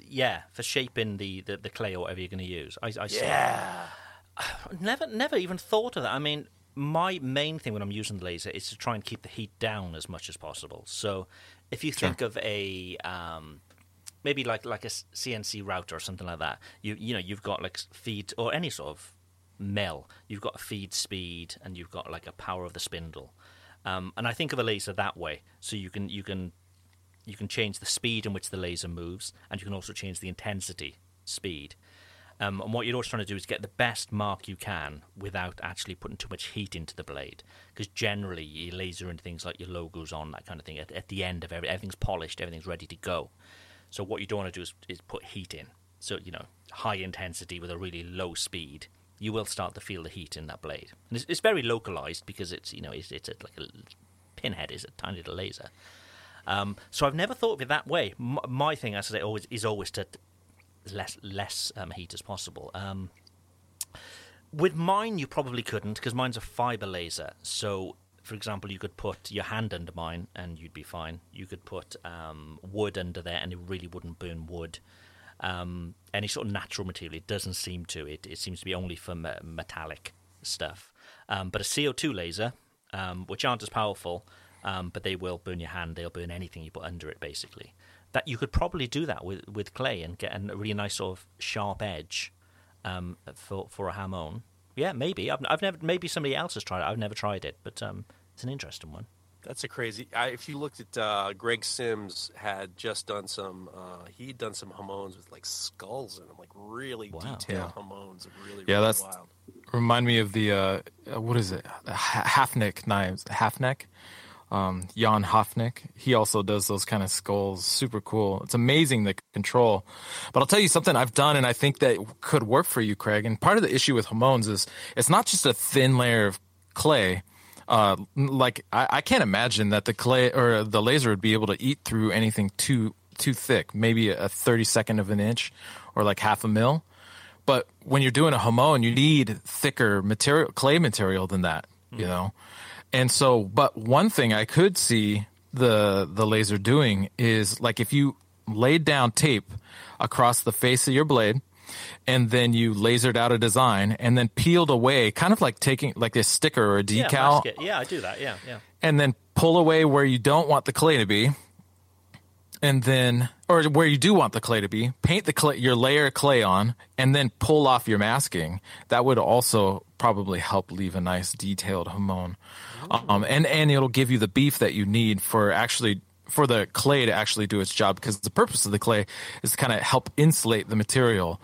[SPEAKER 2] the clay or whatever you're going to use, I see.
[SPEAKER 3] Yeah.
[SPEAKER 2] Never even thought of that. I mean, my main thing when I'm using the laser is to try and keep the heat down as much as possible. So if you think of a maybe like a CNC router or something like that, you've got like feed or any sort of mill. You've got a feed speed and you've got like a power of the spindle. And I think of a laser that way. So you can change the speed in which the laser moves, and you can also change the intensity speed. And what you're always trying to do is get the best mark you can without actually putting too much heat into the blade. Because generally, you laser into things like your logos on, that kind of thing. At the end of everything's polished, everything's ready to go. So what you don't want to do is put heat in. So, high intensity with a really low speed, you will start to feel the heat in that blade. And it's very localized because it's like a pinhead is a tiny little laser. So I've never thought of it that way. My thing, as I say, is always to less heat as possible. With mine, you probably couldn't because mine's a fiber laser. So, for example, you could put your hand under mine and you'd be fine. You could put wood under there and it really wouldn't burn wood. Any sort of natural material, it doesn't seem to. It seems to be only for metallic stuff. But a CO2 laser, which aren't as powerful, but they will burn your hand. They'll burn anything you put under it, basically. That you could probably do that with clay and get a really nice sort of sharp edge for a hamon. Yeah, maybe. I've never. Maybe somebody else has tried it. I've never tried it, but it's an interesting one.
[SPEAKER 3] That's a crazy. If you looked at Greg Sims had just done some. He'd done some hamons with like skulls in them, like really detailed hamons. Really
[SPEAKER 4] that's
[SPEAKER 3] wild.
[SPEAKER 4] Remind me of the what is it? Hafnick knives. Hafnick. Jan Hafnick, he also does those kind of skulls. Super cool. It's amazing, the control. But I'll tell you something I've done, and I think that could work for you, Craig. And part of the issue with hamons is it's not just a thin layer of clay. I can't imagine that the clay or the laser would be able to eat through anything too thick, maybe a 32nd of an inch or like half a mil. But when you're doing a hamon, you need thicker clay material than that, you know? And so, but one thing I could see the laser doing is like if you laid down tape across the face of your blade and then you lasered out a design and then peeled away, kind of like taking like a sticker or a decal.
[SPEAKER 2] Yeah, I do that. Yeah.
[SPEAKER 4] And then pull away where you don't want the clay to be. And then, or where you do want the clay to be, paint the clay, your layer of clay on, and then pull off your masking. That would also probably help leave a nice detailed hamon. And it'll give you the beef that you need for the clay to actually do its job, because the purpose of the clay is to kind of help insulate the material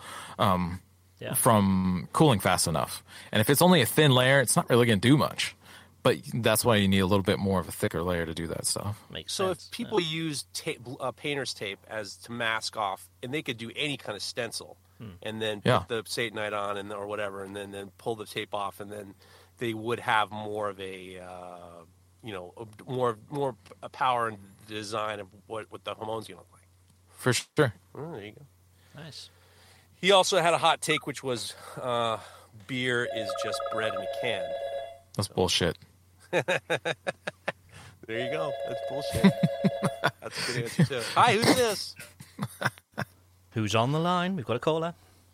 [SPEAKER 4] from cooling fast enough. And if it's only a thin layer, it's not really going to do much. But that's why you need a little bit more of a thicker layer to do that stuff.
[SPEAKER 2] Makes
[SPEAKER 3] so
[SPEAKER 2] sense.
[SPEAKER 3] If people use painter's tape as to mask off, and they could do any kind of stencil, and then put the Satanite on or whatever, and then pull the tape off, and then they would have more of a more power and design of what the hamon's gonna look like.
[SPEAKER 4] For sure.
[SPEAKER 3] Oh, there you go.
[SPEAKER 2] Nice.
[SPEAKER 3] He also had a hot take, which was beer is just bread in a can.
[SPEAKER 4] That's bullshit.
[SPEAKER 3] There you go. That's bullshit. That's a good answer, too. Hi, who's this?
[SPEAKER 2] Who's on the line? We've got a caller.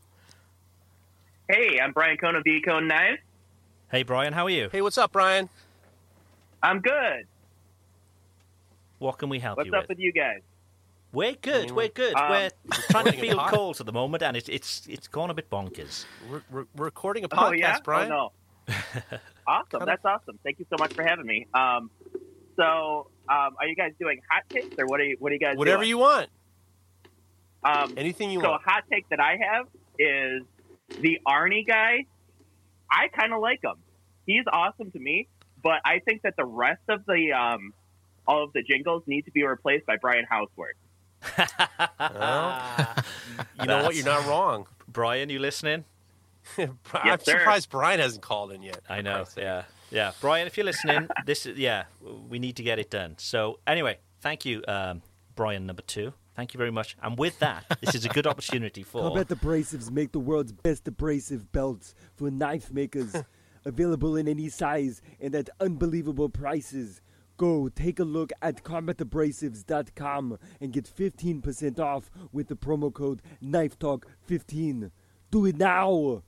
[SPEAKER 10] Hey, I'm Brian Cohn of the Econe Knives.
[SPEAKER 2] Hey, Brian, how are you?
[SPEAKER 3] Hey, what's up, Brian?
[SPEAKER 10] I'm good.
[SPEAKER 2] What can we help you with?
[SPEAKER 10] What's up with you guys?
[SPEAKER 2] We're good. We're good. We're trying to field calls at the moment, and it's gone a bit bonkers.
[SPEAKER 3] We're recording a podcast, Brian.
[SPEAKER 10] Oh, no. Awesome. That's awesome. Thank you so much for having me. So, are you guys doing hot takes, or what are you guys
[SPEAKER 3] Whatever
[SPEAKER 10] doing?
[SPEAKER 3] you want. Anything you want.
[SPEAKER 10] So, a hot take that I have is the Arnie guy. I kind of like him. He's awesome to me, but I think that the rest of the all of the jingles need to be replaced by Brian Houseworth.
[SPEAKER 3] You know what? You're not wrong.
[SPEAKER 2] Brian, you listening?
[SPEAKER 3] I'm surprised Brian hasn't called in yet.
[SPEAKER 2] I know. Yeah. Brian, if you're listening, we need to get it done. So anyway, thank you, Brian number 2. Thank you very much. And with that, this is a good opportunity for...
[SPEAKER 8] Combat Abrasives make the world's best abrasive belts for knife makers. Available in any size and at unbelievable prices. Go take a look at CombatAbrasives.com and get 15% off with the promo code KnifeTalk15. Do it now!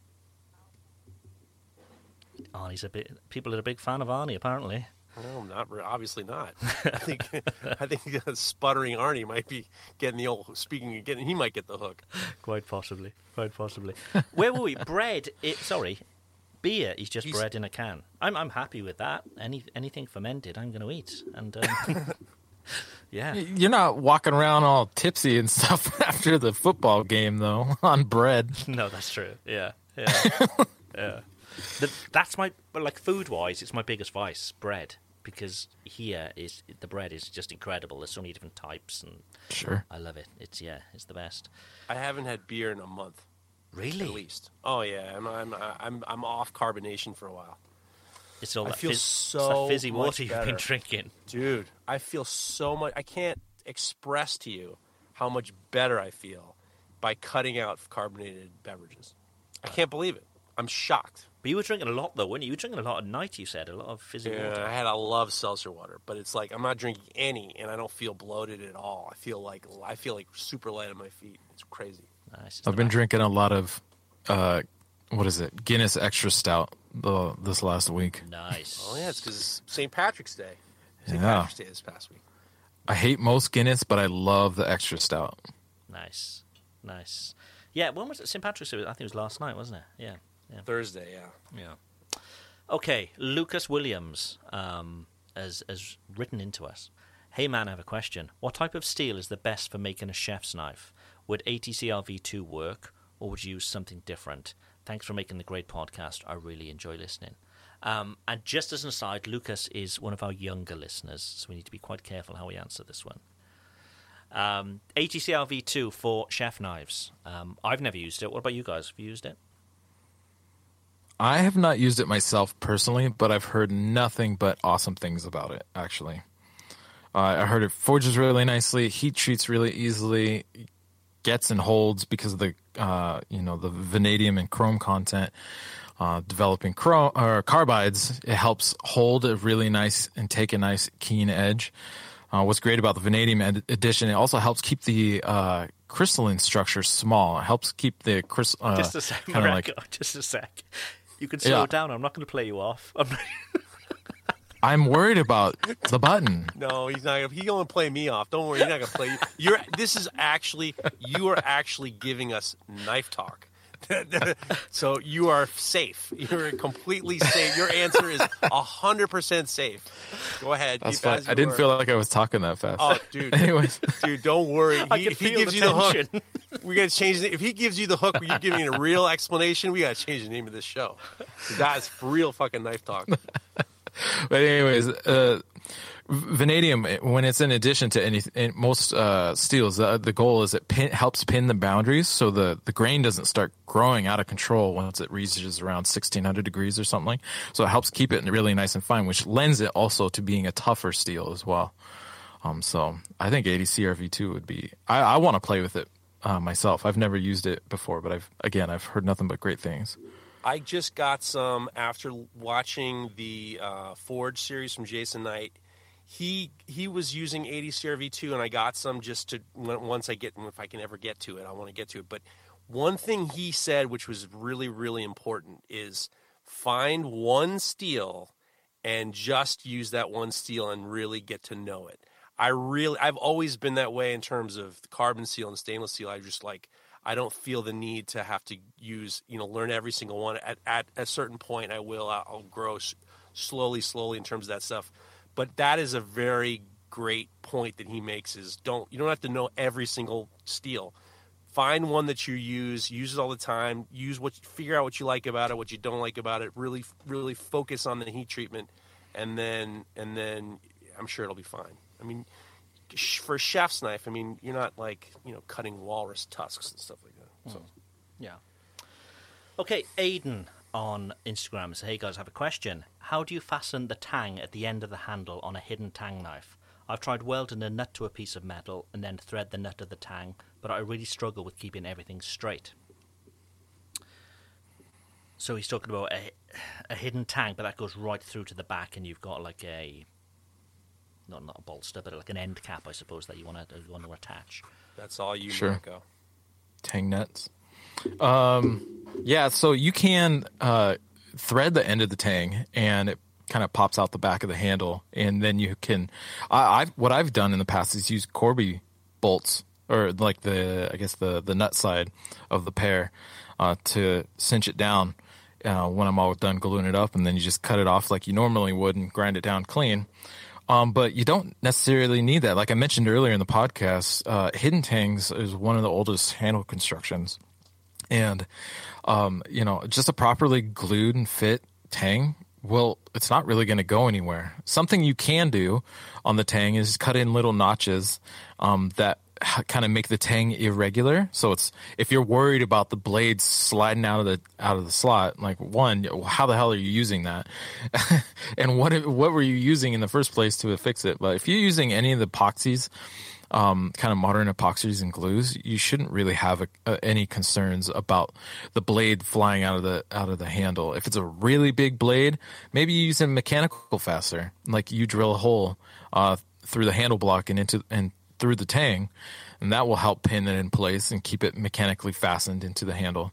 [SPEAKER 2] Arnie's people are a big fan of Arnie, apparently.
[SPEAKER 3] No, obviously not. I think sputtering Arnie might be getting the old speaking again. He might get the hook.
[SPEAKER 2] Quite possibly. Where were we? Bread. Beer is just bread in a can. I'm happy with that. Anything fermented, I'm going to eat. And yeah,
[SPEAKER 4] you're not walking around all tipsy and stuff after the football game, though, on bread.
[SPEAKER 2] No, that's true. Yeah. Yeah. That's food-wise, it's my biggest vice, bread. Because the bread is just incredible. There's so many different types, and
[SPEAKER 4] sure,
[SPEAKER 2] I love it. It's the best.
[SPEAKER 3] I haven't had beer in a month.
[SPEAKER 2] Really?
[SPEAKER 3] At least. Oh yeah, I'm off carbonation for a while.
[SPEAKER 2] It's all
[SPEAKER 3] I
[SPEAKER 2] that
[SPEAKER 3] feel so
[SPEAKER 2] fizzy
[SPEAKER 3] much
[SPEAKER 2] water
[SPEAKER 3] better.
[SPEAKER 2] You've been drinking,
[SPEAKER 3] dude. I feel so much. I can't express to you how much better I feel by cutting out carbonated beverages. I can't believe it. I'm shocked.
[SPEAKER 2] But you were drinking a lot, though, weren't you? You were drinking a lot at night, you said. A lot of fizzy water.
[SPEAKER 3] I love seltzer water, but it's like I'm not drinking any, and I don't feel bloated at all. I feel like super light on my feet. It's crazy.
[SPEAKER 2] Nice.
[SPEAKER 4] I've been drinking a lot of, Guinness Extra Stout this last week.
[SPEAKER 2] Nice.
[SPEAKER 3] Oh, yeah, it's because St. Patrick's Day. St.
[SPEAKER 4] Yeah.
[SPEAKER 3] Patrick's Day this past week.
[SPEAKER 4] I hate most Guinness, but I love the Extra Stout.
[SPEAKER 2] Nice. Yeah, when was it? St. Patrick's Day, I think it was last night, wasn't it? Yeah.
[SPEAKER 3] Thursday, yeah.
[SPEAKER 2] Okay, Lucas Williams has written into us. Hey man, I have a question. What type of steel is the best for making a chef's knife? Would ATCR V2 work, or would you use something different? Thanks for making the great podcast. I really enjoy listening. And just as an aside, Lucas is one of our younger listeners, so we need to be quite careful how we answer this one. ATCR V2 for chef knives. I've never used it. What about you guys? Have you used it?
[SPEAKER 4] I have not used it myself personally, but I've heard nothing but awesome things about it, actually. I heard it forges really nicely, heat treats really easily, gets and holds because of the the vanadium and chrome content. Developing carbides, it helps hold a really nice and take a nice keen edge. What's great about the vanadium addition, it also helps keep the crystalline structure small. It helps keep the crystal.
[SPEAKER 2] Just a sec, Mareko, just a sec. You can slow down. I'm not going to play you off.
[SPEAKER 4] I'm worried about the button.
[SPEAKER 3] No, he's not. He's going to play me off. Don't worry, he's not going to play you. You are actually giving us knife talk. So you are safe. You're completely safe. Your answer is 100% safe. Go ahead.
[SPEAKER 4] That's fine. I didn't feel like I was talking that fast.
[SPEAKER 3] Oh, dude.
[SPEAKER 4] Anyways,
[SPEAKER 3] dude, don't worry.
[SPEAKER 2] If he gives you the hook,
[SPEAKER 3] we got to change it. If he gives you the hook, you're giving it a real explanation. We got to change the name of this show. That's real fucking knife talk.
[SPEAKER 4] But anyways, vanadium, when it's in addition to most steels, the goal is it helps pin the boundaries so the grain doesn't start growing out of control once it reaches around 1600 degrees or something. So it helps keep it really nice and fine, which lends it also to being a tougher steel as well. So I think ATCR V2 would be. I want to play with it myself. I've never used it before, but I've heard nothing but great things.
[SPEAKER 3] I just got some after watching the Forge series from Jason Knight. He was using ATCR V2, and I got some just to if I can ever get to it, I want to get to it. But one thing he said, which was really, really important, is find one steel and just use that one steel and really get to know it. I've always been that way in terms of carbon steel and stainless steel. I don't feel the need to have to learn every single one. At a certain point, I'll grow slowly in terms of that stuff. But that is a very great point that he makes is you don't have to know every single steel. Find one that you use it all the time, figure out what you like about it, what you don't like about it, really, really focus on the heat treatment, and then I'm sure it'll be fine. I mean, for a chef's knife, I mean, you're not cutting walrus tusks and stuff like that. So,
[SPEAKER 2] yeah. Okay, Aiden on Instagram says, hey guys, I have a question. How do you fasten the tang at the end of the handle on a hidden tang knife? I've tried welding a nut to a piece of metal and then thread the nut of the tang, but I really struggle with keeping everything straight. So he's talking about a hidden tang, but that goes right through to the back, and you've got like a not a bolster, but like an end cap, I suppose, that you want to attach.
[SPEAKER 3] That's all you,
[SPEAKER 4] Sure.
[SPEAKER 3] Marco.
[SPEAKER 4] Tang nets. Yeah, so you can thread the end of the tang, and it kind of pops out the back of the handle, and then you can. What I've done in the past is use Corby bolts, or like the nut side of the pair, to cinch it down when I'm all done gluing it up, and then you just cut it off like you normally would and grind it down clean. But you don't necessarily need that. Like I mentioned earlier in the podcast, hidden tangs is one of the oldest handle constructions. And, just a properly glued and fit tang, well, it's not really going to go anywhere. Something you can do on the tang is cut in little notches that kind of make the tang irregular. So if you're worried about the blades sliding out of the slot, like, one, how the hell are you using that? And what were you using in the first place to fix it? But if you're using any of the epoxies, kind of modern epoxies and glues, you shouldn't really have any concerns about the blade flying out of the handle. If it's a really big blade, maybe you use a mechanical fastener, like you drill a hole through the handle block and through the tang, and that will help pin it in place and keep it mechanically fastened into the handle.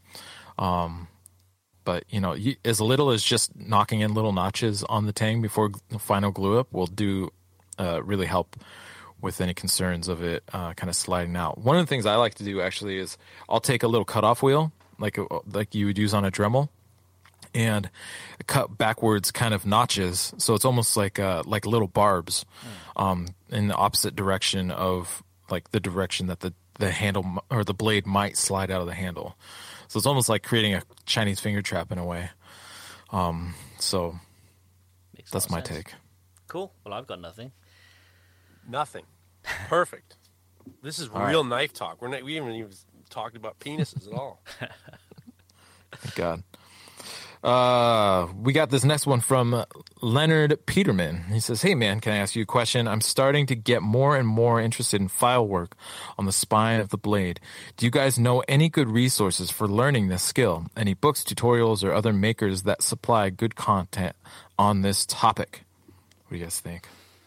[SPEAKER 4] But as little as just knocking in little notches on the tang before the final glue up will do really help with any concerns of it kind of sliding out. One of the things I like to do actually is I'll take a little cutoff wheel, like you would use on a Dremel, and cut backwards kind of notches, so it's almost like little barbs in the opposite direction of like the direction that the handle or the blade might slide out of the handle. So it's almost like creating a Chinese finger trap in a way. So that's my take.
[SPEAKER 2] Cool. Well, I've got nothing.
[SPEAKER 3] Nothing. Perfect. This is real knife talk. We haven't even talked about penises at all.
[SPEAKER 4] Thank God. We got this next one from Leonard Peterman. He says, "Hey man, can I ask you a question? I'm starting to get more and more interested in file work on the spine of the blade. Do you guys know any good resources for learning this skill? Any books, tutorials, or other makers that supply good content on this topic?" What do you guys think?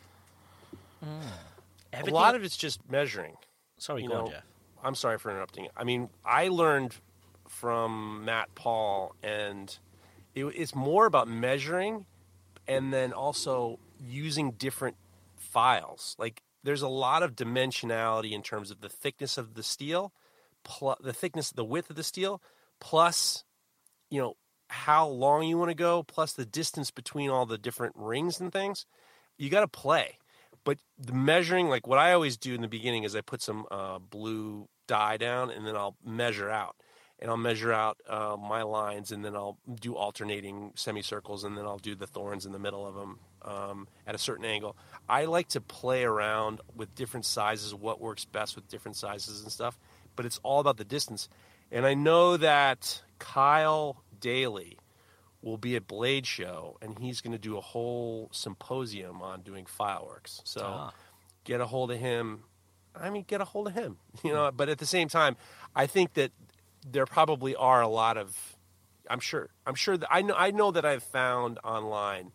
[SPEAKER 3] A lot of it's just measuring.
[SPEAKER 2] Sorry, go on, Jeff.
[SPEAKER 3] I'm sorry for interrupting. I mean, I learned from Matt Paul, and it's more about measuring and then also using different files. Like, there's a lot of dimensionality in terms of the thickness of the steel, the width of the steel, plus, how long you want to go, plus the distance between all the different rings and things. You got to play. But the measuring, like what I always do in the beginning is I put some blue dye down, and then I'll measure out. And I'll measure out my lines, and then I'll do alternating semicircles, and then I'll do the thorns in the middle of them at a certain angle. I like to play around with different sizes, what works best with different sizes and stuff. But it's all about the distance. And I know that Kyle Daly will be at Blade Show, and he's going to do a whole symposium on doing fileworks. So get a hold of him. Get a hold of him. But at the same time, I think that there probably are a lot of. I'm sure that I know that I've found online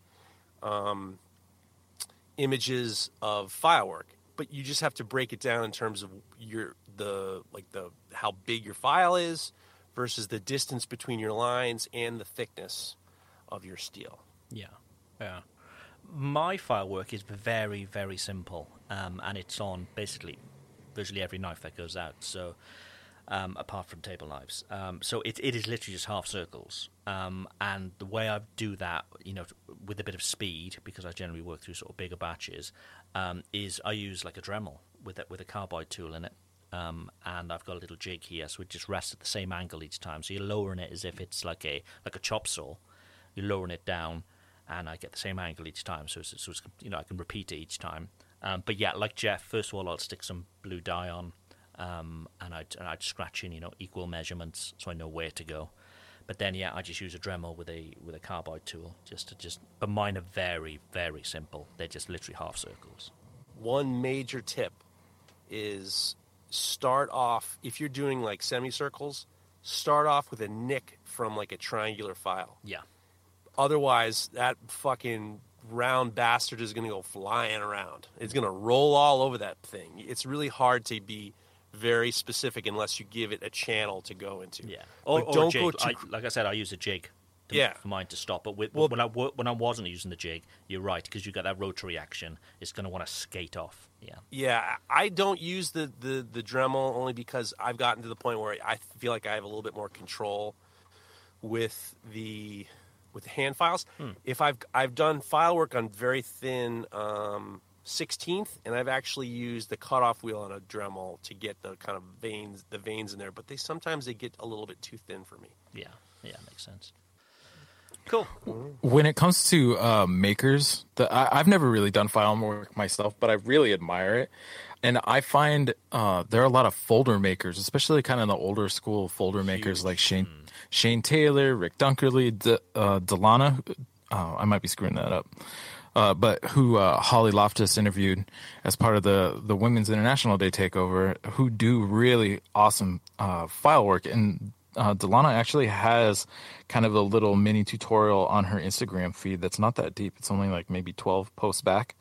[SPEAKER 3] images of filework, but you just have to break it down in terms of how big your file is versus the distance between your lines and the thickness of your steel.
[SPEAKER 2] Yeah. My file work is very, very simple, and it's on basically virtually every knife that goes out. So, apart from table knives, so it is literally just half circles. And the way I do that, with a bit of speed, because I generally work through sort of bigger batches, is I use like a Dremel with a carbide tool in it. And I've got a little jig here, so it just rests at the same angle each time. So you're lowering it as if it's like a chop saw. You're lowering it down, and I get the same angle each time. So it's I can repeat it each time. But yeah, like Jeff, first of all, I'll stick some blue dye on, and I'd scratch in equal measurements so I know where to go. But then I just use a Dremel with a carbide tool but mine are very, very simple. They're just literally half circles.
[SPEAKER 3] One major tip is start off, if you're doing like semicircles, start off with a nick from like a triangular file.
[SPEAKER 2] Yeah.
[SPEAKER 3] Otherwise, that fucking round bastard is going to go flying around. It's going to roll all over that thing. It's really hard to be very specific unless you give it a channel to go into.
[SPEAKER 2] Yeah.
[SPEAKER 3] But
[SPEAKER 2] Or
[SPEAKER 3] don't
[SPEAKER 2] jig.
[SPEAKER 3] go too.
[SPEAKER 2] Like I said, I use a jig. For mine to stop. But when I wasn't using the jig, you're right, because you got that rotary action. It's going to want to skate off. Yeah.
[SPEAKER 3] Yeah, I don't use the Dremel only because I've gotten to the point where I feel like I have a little bit more control with the hand files. If I've done file work on very thin 16th, and I've actually used the cutoff wheel on a Dremel to get the kind of veins in there, but sometimes they get a little bit too thin for me.
[SPEAKER 2] Yeah, makes sense. Cool.
[SPEAKER 4] When it comes to makers, I've never really done file work myself, but I really admire it. And I find there are a lot of folder makers, especially kind of the older school folder makers like Shane Taylor, Rick Dunkerley, Delana. I might be screwing that up. But who Holly Loftus interviewed as part of the Women's International Day takeover, who do really awesome file work. And Delana actually has kind of a little mini tutorial on her Instagram feed that's not that deep. It's only like maybe 12 posts back.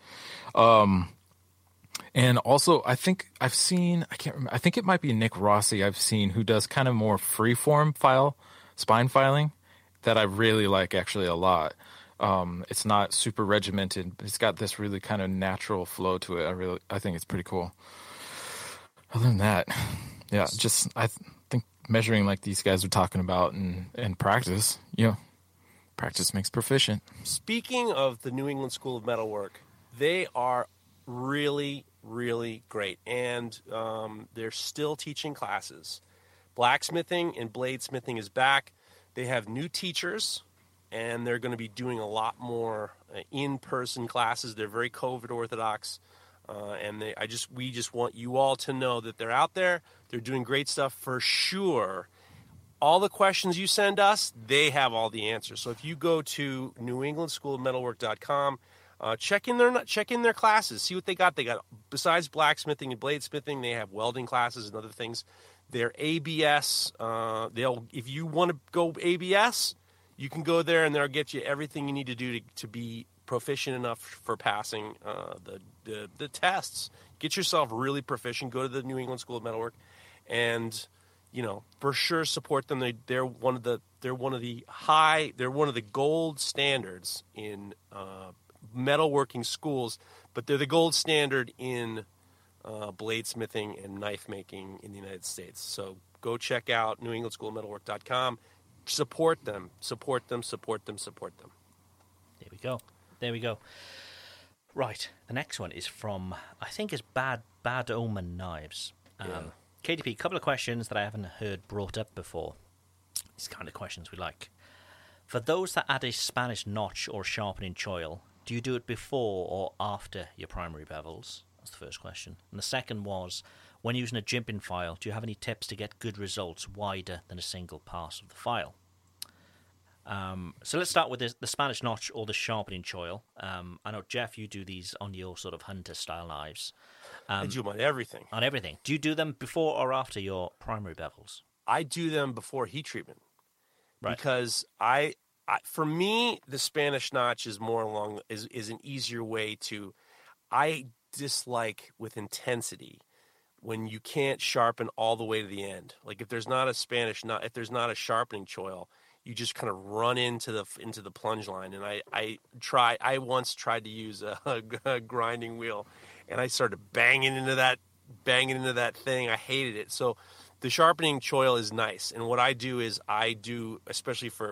[SPEAKER 4] And also, I think I've seen, I can't remember, I think it might be Nick Rossi I've seen who does kind of more freeform spine filing that I really like actually a lot. It's not super regimented, but it's got this really kind of natural flow to it. I think it's pretty cool. Other than that, yeah, just I think measuring like these guys are talking about and practice, practice makes proficient.
[SPEAKER 3] Speaking of the New England School of Metalwork, they are really, really great, and they're still teaching classes. Blacksmithing and bladesmithing is back. They have new teachers, and they're going to be doing a lot more in-person classes. They're very COVID orthodox, and we just want you all to know that they're out there. They're doing great stuff for sure. All the questions you send us, they have all the answers. So if you go to NewEnglandSchoolOfMetalwork.com, check in their classes, see what they got. They got, besides blacksmithing and bladesmithing, they have welding classes and other things. Their ABS, if you want to go ABS, you can go there and they'll get you everything you need to do to be proficient enough for passing the tests. Get yourself really proficient. Go to the New England School of Metalwork, and for sure support them. They're one of the gold standards in metalworking schools, but they're the gold standard in bladesmithing and knife making in the United States. So go check out NewEnglandSchoolOfMetalwork.com. Support them.
[SPEAKER 2] There we go. Right. The next one is from, I think it's Bad Omen Knives. KDP, a couple of questions that I haven't heard brought up before. These kind of questions we like. For those that add a Spanish notch or sharpening choil, do you do it before or after your primary bevels? That's the first question. And the second was, when using a jimping file, do you have any tips to get good results wider than a single pass of the file? So let's start with the Spanish notch or the sharpening choil. I know, Jeff, you do these on your sort of hunter-style knives.
[SPEAKER 3] I do them on everything.
[SPEAKER 2] On everything. Do you do them before or after your primary bevels?
[SPEAKER 3] I do them before heat treatment.
[SPEAKER 2] Right.
[SPEAKER 3] Because for me, the Spanish notch is more is an easier way to. I dislike with intensity when you can't sharpen all the way to the end. Like if there's not a sharpening choil, you just kind of run into the plunge line. And I once tried to use a grinding wheel, and I started banging into that thing. I hated it. So the sharpening choil is nice. And what I do is especially for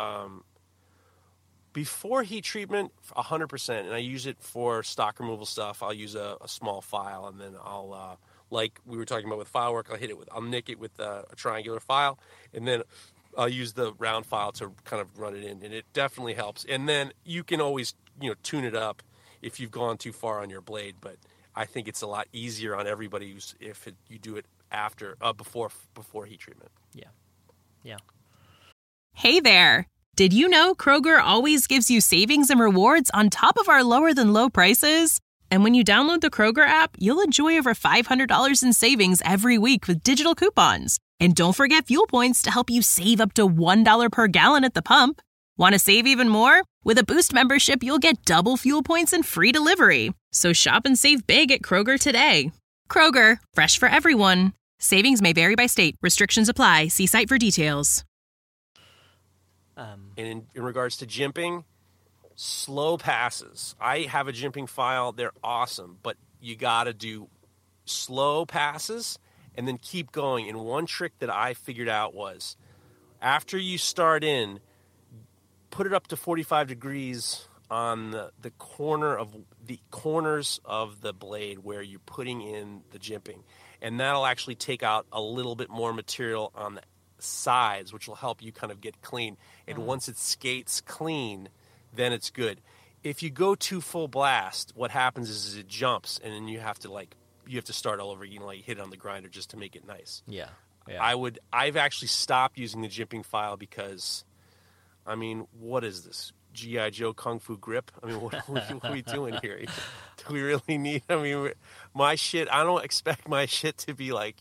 [SPEAKER 3] before heat treatment, 100%. And I use it for stock removal stuff. I'll use a small file, and then I'll like we were talking about with file work, I'll nick it with a triangular file, and then I'll use the round file to kind of run it in, and it definitely helps. And then you can always tune it up if you've gone too far on your blade, but I think it's a lot easier on everybody if you do it after before heat treatment.
[SPEAKER 2] Yeah.
[SPEAKER 11] Hey there. Did you know Kroger always gives you savings and rewards on top of our lower than low prices? And when you download the Kroger app, you'll enjoy over $500 in savings every week with digital coupons. And don't forget fuel points to help you save up to $1 per gallon at the pump. Want to save even more? With a Boost membership, you'll get double fuel points and free delivery. So shop and save big at Kroger today. Kroger, fresh for everyone. Savings may vary by state. Restrictions apply. See site for details.
[SPEAKER 3] And in regards to jimping, slow passes. I have a jimping file. They're awesome, but you got to do slow passes and then keep going. And one trick that I figured out was after you start in, put it up to 45 degrees on the corners of the blade where you're putting in the jimping. And that'll actually take out a little bit more material on the sides, which will help you kind of get clean. And once it skates clean, then it's good. If you go too full blast, what happens is it jumps, and then you have to start all over. Hit it on the grinder just to make it nice.
[SPEAKER 2] Yeah.
[SPEAKER 3] I've actually stopped using the jimping file because, what is this? G.I. Joe Kung Fu grip? What are we doing here? Do we really need, my shit, I don't expect my shit to be like,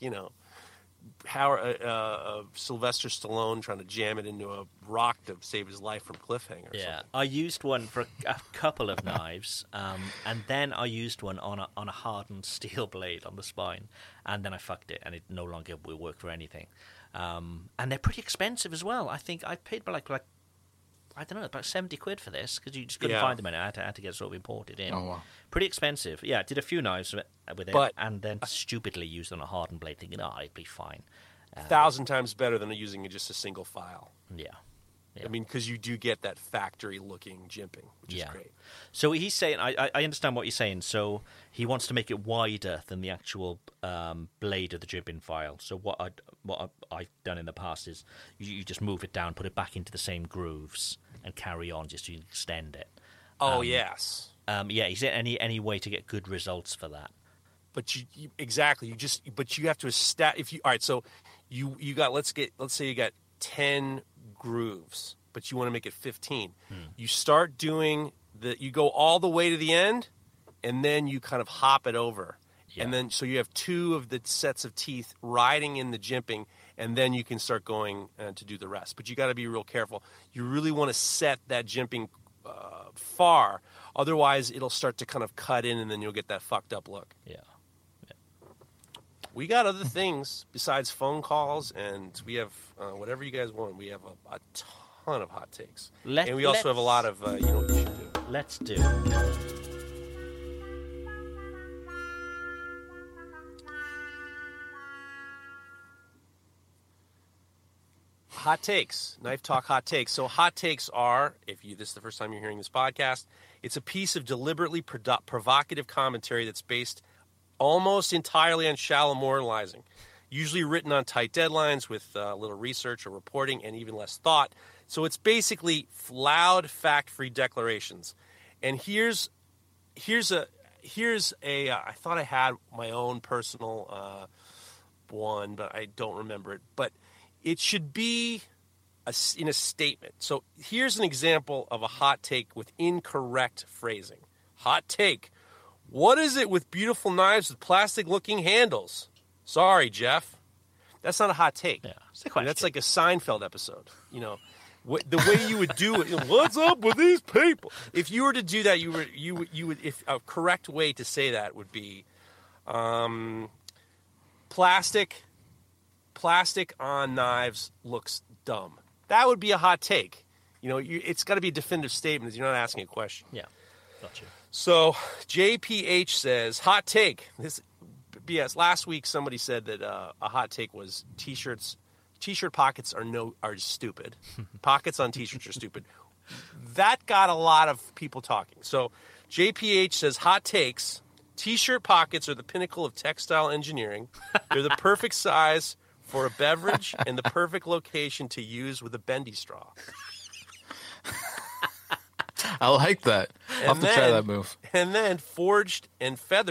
[SPEAKER 3] Sylvester Stallone trying to jam it into a rock to save his life from cliffhanger.
[SPEAKER 2] Yeah, I used one for a couple of knives, and then I used one on a hardened steel blade on the spine, and then I fucked it, and it no longer will work for anything. And they're pretty expensive as well. I think I paid like I don't know, about 70 quid for this, because you just couldn't find them in it. I had to get sort of imported in.
[SPEAKER 4] Oh, wow.
[SPEAKER 2] Pretty expensive. Yeah, I did a few knives with it, and then stupidly used on a hardened blade, thinking, it'd be fine.
[SPEAKER 3] 1,000 times better than using just a single file.
[SPEAKER 2] Yeah.
[SPEAKER 3] Because you do get that factory-looking jimping, which is great.
[SPEAKER 2] So he's saying, I understand what you're saying. So he wants to make it wider than the actual blade of the jimping file. So what I've done in the past is you just move it down, put it back into the same grooves, and carry on just to extend it.
[SPEAKER 3] Oh, yes.
[SPEAKER 2] Is there any way to get good results for that?
[SPEAKER 3] But you have to establish. All right, so you got let's say you got 10 grooves, but you want to make it 15. You start doing you go all the way to the end, and then you kind of hop it over. Yeah. And then so you have 2 of the sets of teeth riding in the jimping, and then you can start going to do the rest. But you got to be real careful. You really want to set that jimping far. Otherwise, it'll start to kind of cut in, and then you'll get that fucked up look.
[SPEAKER 2] Yeah.
[SPEAKER 3] We got other things besides phone calls, and we have whatever you guys want. We have a ton of hot takes. And we also have a lot of, what you should do.
[SPEAKER 2] Let's do.
[SPEAKER 3] Hot takes. Knife Talk hot takes. So hot takes are, this is the first time you're hearing this podcast, it's a piece of deliberately provocative commentary that's based almost entirely on shallow moralizing, usually written on tight deadlines with little research or reporting and even less thought. So it's basically loud, fact-free declarations. And here's a I thought I had my own personal one, but I don't remember it. But it should be in a statement. So here's an example of a hot take with incorrect phrasing. Hot take. What is it with beautiful knives with plastic-looking handles? Sorry, Jeff. That's not a hot take.
[SPEAKER 2] Yeah, it's a question.
[SPEAKER 3] That's like a Seinfeld episode. The way you would do it. What's up with these people? If you were to do that, you would. If a correct way to say that would be, plastic on knives looks dumb. That would be a hot take. It's got to be a definitive statement. You're not asking a question.
[SPEAKER 2] Yeah, gotcha.
[SPEAKER 3] So JPH says, hot take. This BS. Last week somebody said that a hot take was t-shirt pockets are stupid. Pockets on t-shirts are stupid. That got a lot of people talking. So JPH says, hot takes. T-shirt pockets are the pinnacle of textile engineering. They're the perfect size for a beverage and the perfect location to use with a bendy straw.
[SPEAKER 4] I like that. I'll have to try that move.
[SPEAKER 3] And then Forge. I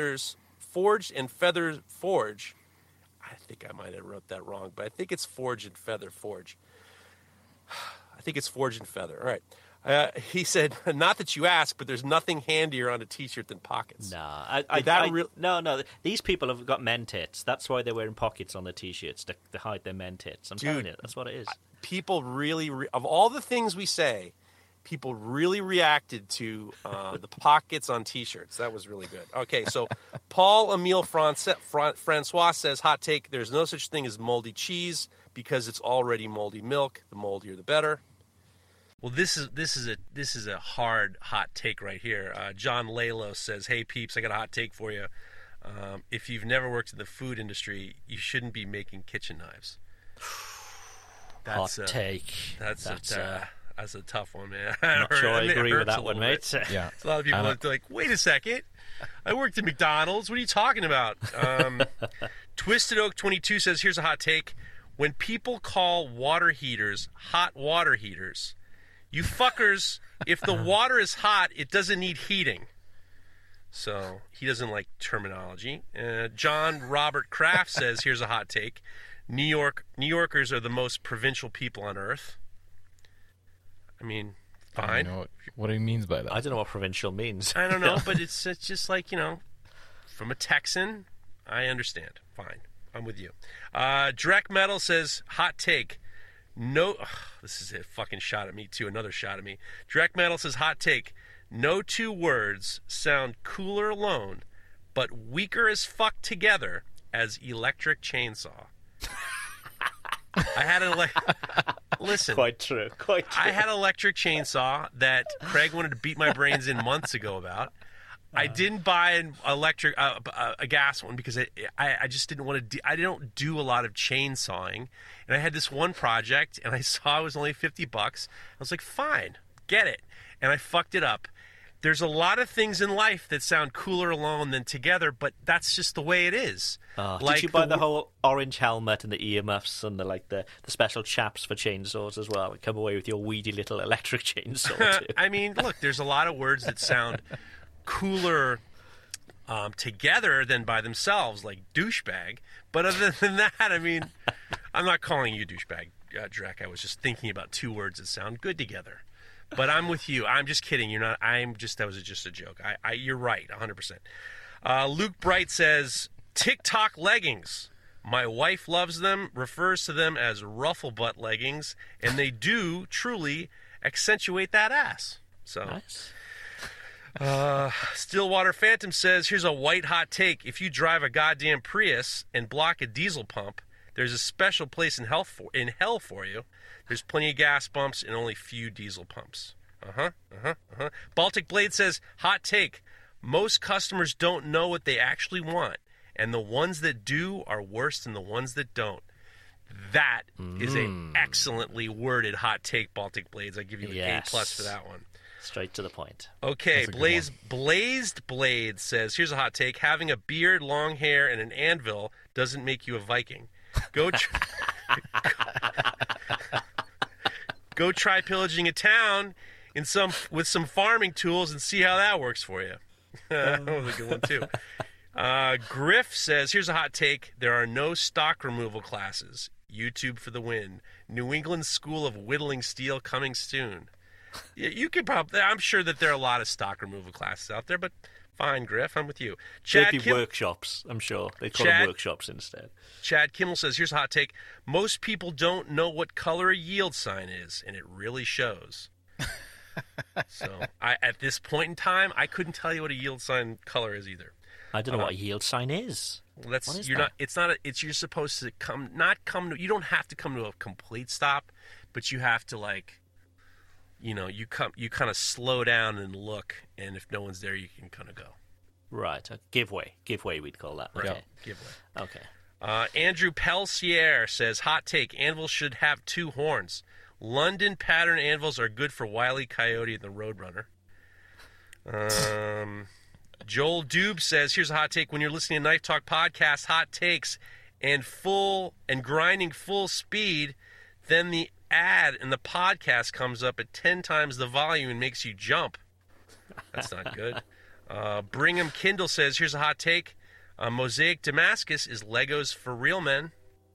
[SPEAKER 3] think I might have wrote that wrong, but I think it's Forge and Feather Forge. I think it's Forge and Feather. All right. He said, not that you ask, but there's nothing handier on a T-shirt than pockets.
[SPEAKER 2] No. These people have got men tits. That's why they're wearing pockets on their T-shirts to hide their men tits. I'm telling you, that's what it is.
[SPEAKER 3] People really, of all the things we say, people really reacted to the pockets on T-shirts. That was really good. Okay, so Paul Emile Francois says, hot take, there's no such thing as moldy cheese because it's already moldy milk. The moldier, the better. Well, this is a hard hot take right here. John Lalo says, hey, peeps, I got a hot take for you. If you've never worked in the food industry, you shouldn't be making kitchen knives.
[SPEAKER 2] Hot take.
[SPEAKER 3] That's a tough one, man.
[SPEAKER 2] Not sure I agree with that one, mate.
[SPEAKER 4] Yeah.
[SPEAKER 3] A lot of people are like, wait a second. I worked at McDonald's. What are you talking about? Twisted Oak 22 says, here's a hot take. When people call water heaters hot water heaters, you fuckers, if the water is hot, it doesn't need heating. So he doesn't like terminology. John Robert Kraft says, here's a hot take. New Yorkers are the most provincial people on earth. I mean, fine.
[SPEAKER 4] I don't know what he means by that.
[SPEAKER 2] I don't know what provincial means.
[SPEAKER 3] I don't know, but it's just like, from a Texan, I understand. Fine. I'm with you. Drek Metal says, hot take. No, this is a fucking shot at me, too. Another shot at me. Drek Metal says, hot take. No two words sound cooler alone, but weaker as fuck together as electric chainsaw. I had an listen.
[SPEAKER 2] Quite true.
[SPEAKER 3] I had an electric chainsaw that Craig wanted to beat my brains in months ago about. I didn't buy an electric, a gas one because I just didn't want to. I don't do a lot of chainsawing, and I had this one project, and I saw it was only $50. I was like, fine, get it, and I fucked it up. There's a lot of things in life that sound cooler alone than together, but that's just the way it is.
[SPEAKER 2] Did you buy the whole orange helmet and the earmuffs and the special chaps for chainsaws as well? Come away with your weedy little electric chainsaw too.
[SPEAKER 3] I mean, look, there's a lot of words that sound cooler together than by themselves, like douchebag. But other than that, I mean, I'm not calling you douchebag, Drek. I was just thinking about two words that sound good together. But I'm with you. I'm just kidding. You're not. That was just a joke. You're right, 100%. Luke Bright says, TikTok leggings. My wife loves them, refers to them as ruffle butt leggings, and they do truly accentuate that ass. So,
[SPEAKER 2] nice.
[SPEAKER 3] Stillwater Phantom says, here's a white hot take. If you drive a goddamn Prius and block a diesel pump, there's a special place in hell for you. There's plenty of gas pumps and only few diesel pumps. Baltic Blade says, hot take. Most customers don't know what they actually want, and the ones that do are worse than the ones that don't. That is an excellently worded hot take, Baltic Blades. I give you an A+ for that one.
[SPEAKER 2] Straight to the point.
[SPEAKER 3] Okay, Blazed Blade says, here's a hot take. Having a beard, long hair, and an anvil doesn't make you a Viking. Go try pillaging a town with some farming tools and see how that works for you. That was a good one, too. Griff says, here's a hot take. There are no stock removal classes. YouTube for the win. New England School of Whittling Steel coming soon. You could probably, I'm sure that there are a lot of stock removal classes out there, but fine, Griff, I'm with you.
[SPEAKER 2] They'd be workshops, I'm sure. They call them workshops instead.
[SPEAKER 3] Chad Kimmel says, here's a hot take. Most people don't know what color a yield sign is, and it really shows. So, at this point in time, I couldn't tell you what a yield sign color is either.
[SPEAKER 2] I don't know what a yield sign is.
[SPEAKER 3] Well, you're supposed to you don't have to come to a complete stop, but you have to you kind of slow down and look, and if no one's there, you can kind of go.
[SPEAKER 2] Right, a give way we'd call that.
[SPEAKER 3] Right.
[SPEAKER 2] Okay.
[SPEAKER 3] Give way.
[SPEAKER 2] Okay.
[SPEAKER 3] Andrew Pelsier says, hot take, anvils should have two horns. London pattern anvils are good for Wile E. Coyote and the Roadrunner. Joel Dube says, here's a hot take. When you're listening to Knife Talk podcast, hot takes and grinding full speed, then the ad in the podcast comes up at 10 times the volume and makes you jump. That's not good. Brigham Kindle says, here's a hot take. Mosaic Damascus is Legos for real men.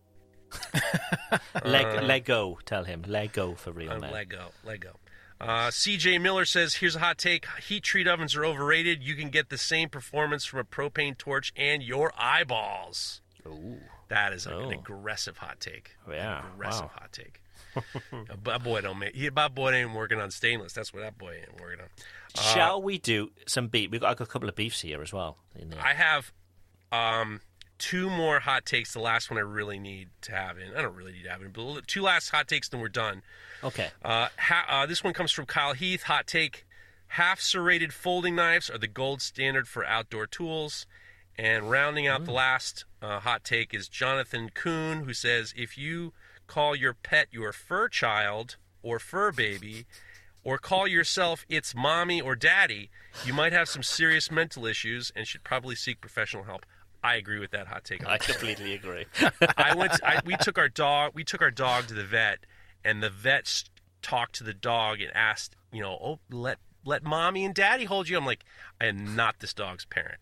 [SPEAKER 2] Lego, tell him. Lego for real men.
[SPEAKER 3] Lego. CJ Miller says, here's a hot take. Heat treat ovens are overrated. You can get the same performance from a propane torch and your eyeballs.
[SPEAKER 2] Ooh.
[SPEAKER 3] That is an aggressive hot take.
[SPEAKER 2] Yeah.
[SPEAKER 3] Hot take. That boy don't make. That boy ain't working on stainless. That's what that boy ain't working on.
[SPEAKER 2] Shall we do some beef? I've got a couple of beefs here as well.
[SPEAKER 3] I have 2 more hot takes. The last one I really need to have in. I don't really need to have in, but 2 last hot takes, then we're done.
[SPEAKER 2] Okay.
[SPEAKER 3] This one comes from Kyle Heath. Hot take: half serrated folding knives are the gold standard for outdoor tools. And rounding out the last hot take is Jonathan Kuhn, who says, if you call your pet your fur child or fur baby, or call yourself its mommy or daddy, you might have some serious mental issues and should probably seek professional help. I agree with that hot take.
[SPEAKER 2] I completely agree.
[SPEAKER 3] We took our dog to the vet, and the vet talked to the dog and asked, let mommy and daddy hold you. I'm like, I am not this dog's parent.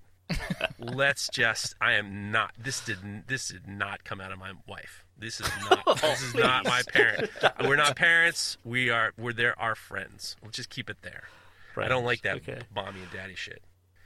[SPEAKER 3] I am not. This did not come out of my wife. This is not my parent. We're not parents. We're our friends. We'll just keep it there. Friends. I don't like that mommy and daddy shit.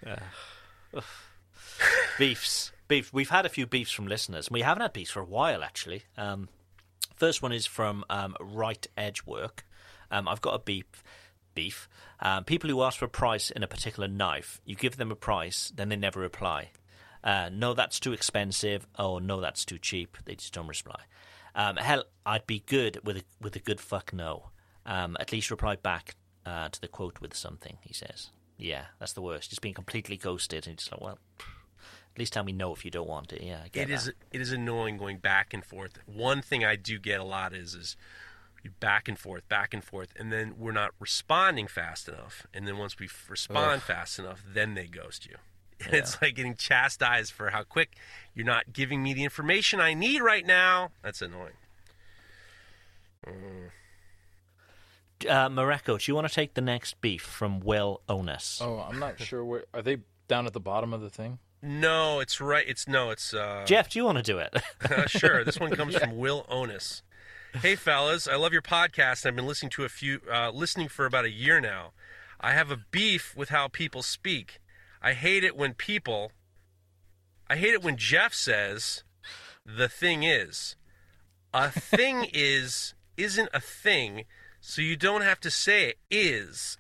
[SPEAKER 2] Beefs. We've had a few beefs from listeners. We haven't had beefs for a while, actually. First one is from Right Edge Work. I've got a beef. People who ask for a price in a particular knife, you give them a price, then they never reply. No, that's too expensive. Oh, no, that's too cheap. They just don't reply. Hell, I'd be good with a good fuck no. At least reply back to the quote with something, he says. Yeah, that's the worst. Just being completely ghosted and just like, well, at least tell me no if you don't want it. Yeah, I get that.
[SPEAKER 3] It is annoying going back and forth. One thing I do get a lot is back and forth, and then we're not responding fast enough. And then once we respond fast enough, then they ghost you. And it's like getting chastised for how quick you're not giving me the information I need right now. That's annoying.
[SPEAKER 2] Mareko, do you want to take the next beef from Will Onus?
[SPEAKER 4] Oh, I'm not sure where. Are they down at the bottom of the thing?
[SPEAKER 3] No, it's right. It's
[SPEAKER 2] Jeff, do you want to do it?
[SPEAKER 3] Sure. This one comes from Will Onus. Hey fellas, I love your podcast, and I've been listening for about a year now. I have a beef with how people speak. I hate it when Jeff says, the thing is. A thing isn't a thing, so you don't have to say it is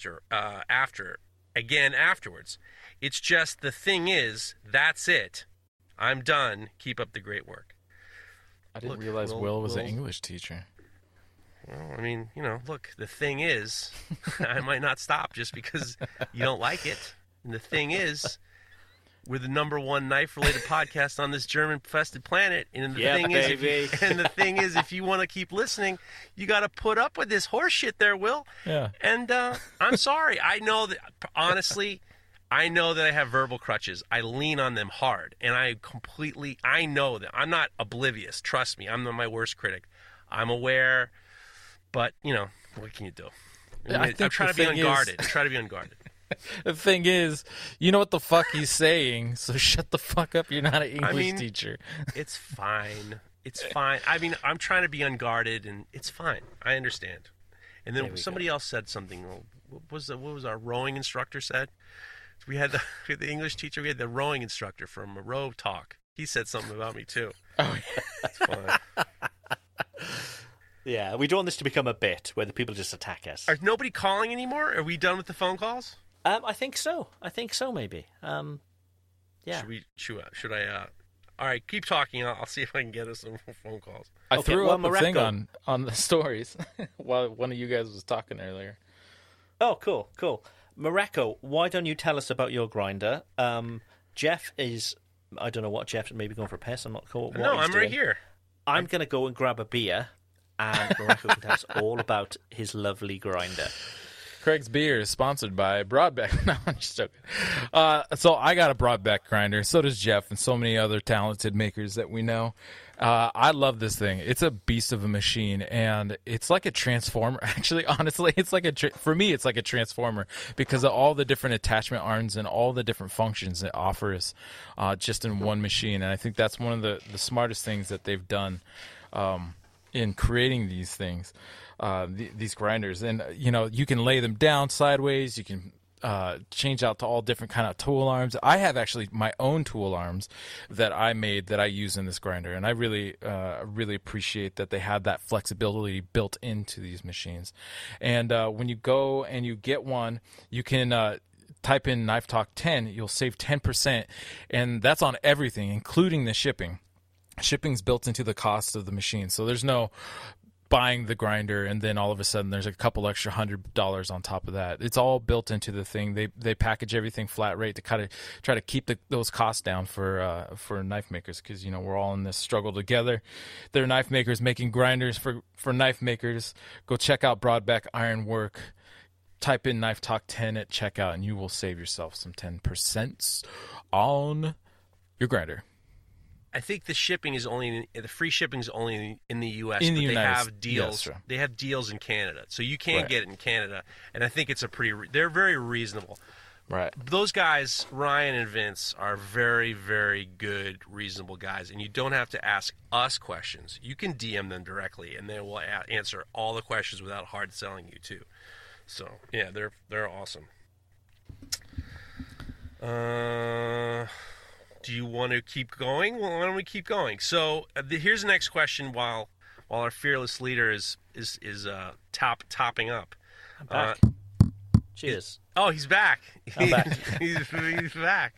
[SPEAKER 3] afterwards. It's just the thing is, that's it. I'm done. Keep up the great work.
[SPEAKER 4] I didn't realize Will was an English teacher.
[SPEAKER 3] Well, I mean, look, the thing is, I might not stop just because you don't like it. And the thing is, we're the #1 knife-related podcast on this German-infested planet. And the thing is, if you want to keep listening, you got to put up with this horse shit there, Will.
[SPEAKER 4] Yeah.
[SPEAKER 3] And I'm sorry. I know that, honestly, I have verbal crutches. I lean on them hard. And I know that. I'm not oblivious. Trust me. I'm my worst critic. I'm aware. But, what can you do? I'm trying to be unguarded.
[SPEAKER 4] The thing is, you know what the fuck he's saying, so shut the fuck up. You're not an English teacher.
[SPEAKER 3] It's fine. It's fine. I mean, I'm trying to be unguarded, and it's fine. I understand. And then somebody else said something. What was our rowing instructor said? We had the English teacher. We had the rowing instructor from Row Talk. He said something about me, too.
[SPEAKER 4] Oh, yeah.
[SPEAKER 3] It's fine.
[SPEAKER 2] Yeah, we don't want this to become a bit where the people just attack us.
[SPEAKER 3] Are nobody calling anymore? Are we done with the phone calls?
[SPEAKER 2] I think so. Maybe. Yeah.
[SPEAKER 3] Should I? All right, keep talking. I'll see if I can get us some phone calls.
[SPEAKER 4] I threw up a thing on the stories while one of you guys was talking earlier.
[SPEAKER 2] Oh, cool. Mareko, why don't you tell us about your grinder? Jeff is, I don't know what Jeff may be going for a piss. I'm not sure.
[SPEAKER 3] No, I'm right here.
[SPEAKER 2] I'm going to go and grab a beer, and Mareko can tell us all about his lovely grinder.
[SPEAKER 4] Craig's Beer is sponsored by Broadbeck. No, I'm just joking. So I got a Broadbeck grinder. So does Jeff and so many other talented makers that we know. I love this thing. It's a beast of a machine, and it's like a transformer. Actually, honestly, it's like for me, it's like a transformer because of all the different attachment arms and all the different functions it offers just in one machine. And I think that's one of the smartest things that they've done in creating these things. These grinders, and you can lay them down sideways, you can change out to all different kind of tool arms. I have actually my own tool arms that I made that I use in this grinder, and I really appreciate that they have that flexibility built into these machines. And when you go and you get one, you can type in Knife Talk 10. You'll save 10%, and that's on everything, including the shipping. Shipping's built into the cost of the machine, so there's no buying the grinder and then all of a sudden there's a couple extra $100 on top of that. It's all built into the thing. They package everything flat rate to kind of try to keep those costs down for knife makers, because we're all in this struggle together. They're knife makers making grinders for knife makers. Go check out Broadback Ironwork. Type in Knife Talk 10 at checkout and you will save yourself some 10% on your grinder.
[SPEAKER 3] I think the shipping is only the free shipping is only in the U.S.
[SPEAKER 4] In
[SPEAKER 3] but
[SPEAKER 4] the
[SPEAKER 3] they
[SPEAKER 4] United
[SPEAKER 3] have deals.
[SPEAKER 4] Yes, sure.
[SPEAKER 3] They have deals in Canada, so you can
[SPEAKER 4] Right.
[SPEAKER 3] get it in Canada. And I think it's they're very reasonable.
[SPEAKER 4] Right.
[SPEAKER 3] Those guys, Ryan and Vince, are very, very good, reasonable guys, and you don't have to ask us questions. You can DM them directly, and they will answer all the questions without hard selling you too. So yeah, they're awesome. Do you want to keep going? Well, why don't we keep going? So here's the next question. While our fearless leader is topping up.
[SPEAKER 2] I'm back. Cheers.
[SPEAKER 3] Oh, he's back.
[SPEAKER 2] I'm back.
[SPEAKER 3] he's back.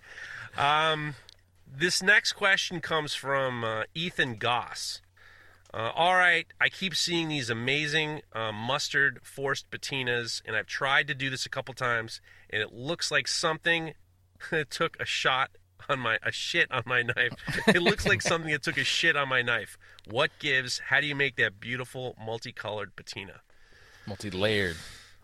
[SPEAKER 3] This next question comes from Ethan Goss. All right, I keep seeing these amazing mustard forced patinas, and I've tried to do this a couple times, and it looks like something took a shit on my knife. It looks like something that took a shit on my knife. What gives? How do you make that beautiful multicolored patina?
[SPEAKER 4] Multi-layered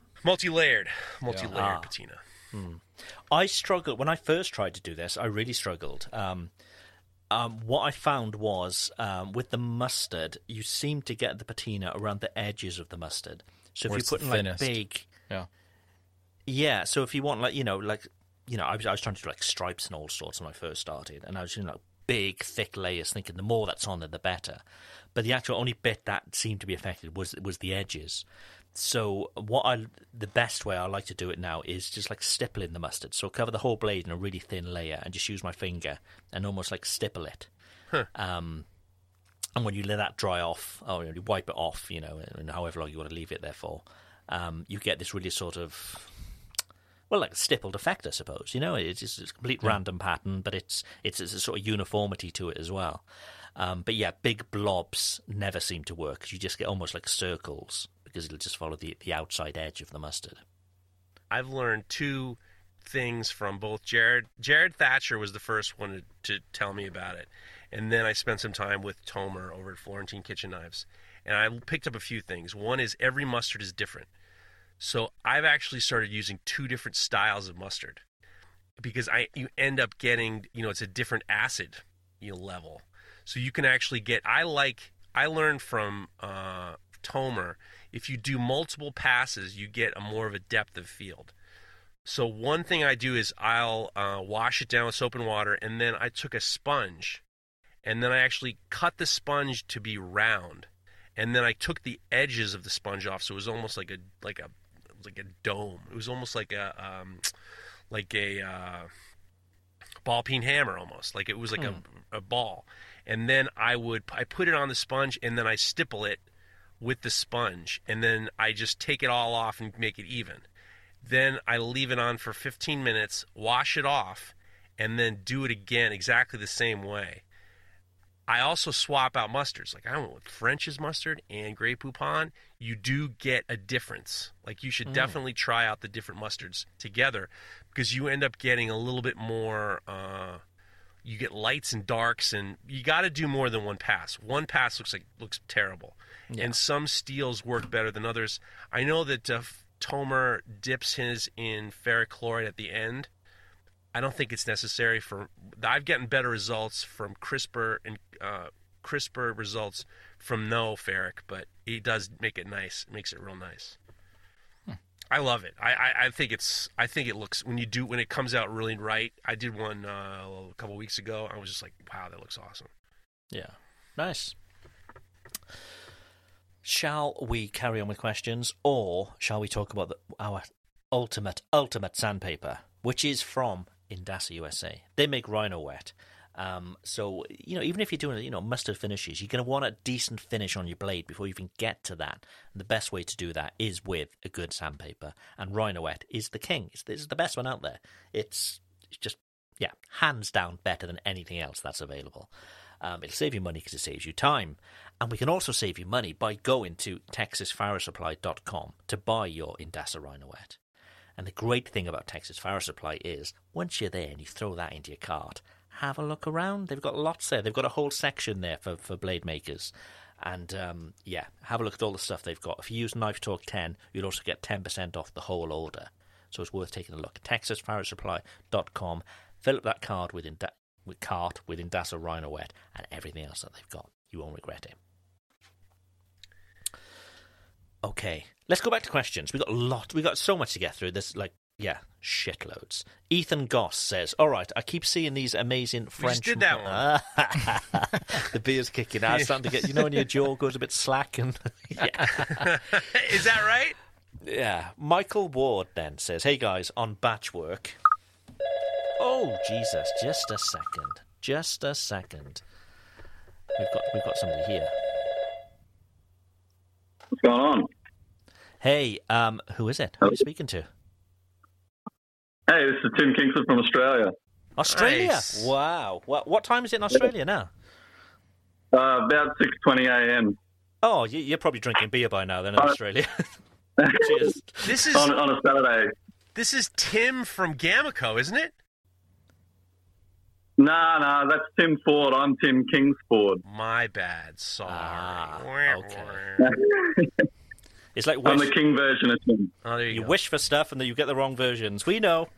[SPEAKER 3] patina.
[SPEAKER 2] I struggled when I first tried to do this. I really struggled. What I found was with the mustard, you seem to get the patina around the edges of the mustard. So if
[SPEAKER 4] Where
[SPEAKER 2] you're
[SPEAKER 4] it's the
[SPEAKER 2] putting like
[SPEAKER 4] thinnest.
[SPEAKER 2] big, yeah. So if you want I was trying to do like stripes and all sorts when I first started, and I was doing like big, thick layers, thinking the more that's on there, the better. But the actual only bit that seemed to be affected was the edges. So the best way I like to do it now is just like stipple in the mustard. So cover the whole blade in a really thin layer and just use my finger and almost like stipple it.
[SPEAKER 3] Huh.
[SPEAKER 2] And when you let that dry off, or you wipe it off, and however long you want to leave it there for, you get this really sort of, well, like a stippled effect, I suppose. It's just a complete random pattern, but it's a sort of uniformity to it as well. But yeah, big blobs never seem to work because you just get almost like circles because it'll just follow the outside edge of the mustard.
[SPEAKER 3] I've learned two things from both Jared. Jared Thatcher was the first one to tell me about it. And then I spent some time with Tomer over at Florentine Kitchen Knives. And I picked up a few things. One is every mustard is different. So I've actually started using two different styles of mustard because you end up getting, it's a different acid level. So you can actually get, I learned from Tomer, if you do multiple passes, you get more of a depth of field. So one thing I do is I'll wash it down with soap and water, and then I took a sponge, and then I actually cut the sponge to be round, and then I took the edges of the sponge off, so it was almost like a dome. It was almost like a ball peen hammer, almost like it was like a ball. And then I put it on the sponge, and then I stipple it with the sponge, and then I just take it all off and make it even. Then I leave it on for 15 minutes, wash it off, and then do it again exactly the same way. I also swap out mustards. Like, I don't know, with French's mustard and Grey Poupon, you do get a difference. Like, you should definitely try out the different mustards together because you end up getting a little bit more, you get lights and darks, and you got to do more than one pass. One pass looks terrible. Yeah. And some steels work better than others. I know that Tomer dips his in ferric chloride at the end. I don't think it's necessary I've gotten better results from crisper results from no ferric, but he does make it nice. It makes it real nice. I love it. I think it looks, when it comes out really right. I did one a couple weeks ago. I was just like, wow, that looks awesome.
[SPEAKER 2] Yeah. Nice. Shall we carry on with questions, or shall we talk about our ultimate sandpaper, which is from Indasa USA. They make Rhino Wet. So, even if you're doing, mustard finishes, you're going to want a decent finish on your blade before you even get to that. And the best way to do that is with a good sandpaper. And Rhino Wet is the king. It's the best one out there. It's just, hands down better than anything else that's available. It'll save you money because it saves you time. And we can also save you money by going to TexasFireSupply.com to buy your Indasa Rhino Wet. And the great thing about Texas Fire Supply is once you're there and you throw that into your cart, have a look around. They've got lots there. They've got a whole section there for blade makers. And, have a look at all the stuff they've got. If you use Knife Talk 10, you'll also get 10% off the whole order. So it's worth taking a look. TexasFireSupply.com. Fill up that cart with Indasa Rhino Wet and everything else that they've got. You won't regret it. Okay, let's go back to questions. We got so much to get through. There's shitloads. Ethan Goss says, "All right, I keep seeing these amazing French."
[SPEAKER 3] We just did that one.
[SPEAKER 2] The beer's kicking out. It's starting to get, when your jaw goes a bit slack and
[SPEAKER 3] Is that right?
[SPEAKER 2] Yeah. Michael Ward then says, "Hey guys, on batch work." Oh Jesus! Just a second. We've got somebody here.
[SPEAKER 12] What's going on?
[SPEAKER 2] Hey, who is it? Who are you speaking to?
[SPEAKER 12] Hey, this is Tim Kingsford from Australia.
[SPEAKER 2] Australia?
[SPEAKER 3] Nice.
[SPEAKER 2] Wow. What time is it in Australia now?
[SPEAKER 12] About 6:20 a.m.
[SPEAKER 2] Oh, you're probably drinking beer by now then in Australia. Cheers.
[SPEAKER 3] This is
[SPEAKER 12] on a Saturday.
[SPEAKER 3] This is Tim from Gamaco, isn't it?
[SPEAKER 12] No, that's Tim Ford. I'm Tim Kingsford.
[SPEAKER 3] My bad. Sorry.
[SPEAKER 2] Okay. It's like
[SPEAKER 12] I'm the king version of Tim.
[SPEAKER 3] Oh, there
[SPEAKER 2] you
[SPEAKER 3] go.
[SPEAKER 2] wish for stuff and then you get the wrong versions. We know.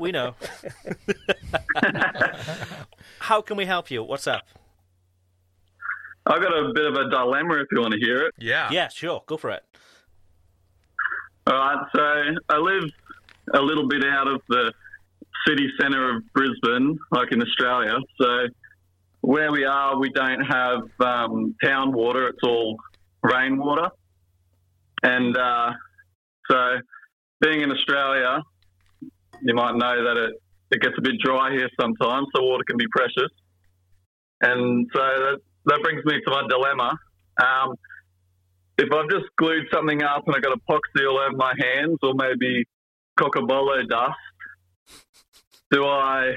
[SPEAKER 2] How can we help you? What's up?
[SPEAKER 12] I've got a bit of a dilemma if you want to hear it.
[SPEAKER 2] Yeah, sure. Go for it.
[SPEAKER 12] All right, so I live a little bit out of the city centre of Brisbane, like in Australia. So where we are, we don't have town water. It's all rainwater. And so being in Australia, you might know that it gets a bit dry here sometimes, so water can be precious. And so that brings me to my dilemma. If I've just glued something up and I've got epoxy all over my hands or maybe Cocobolo dust, do I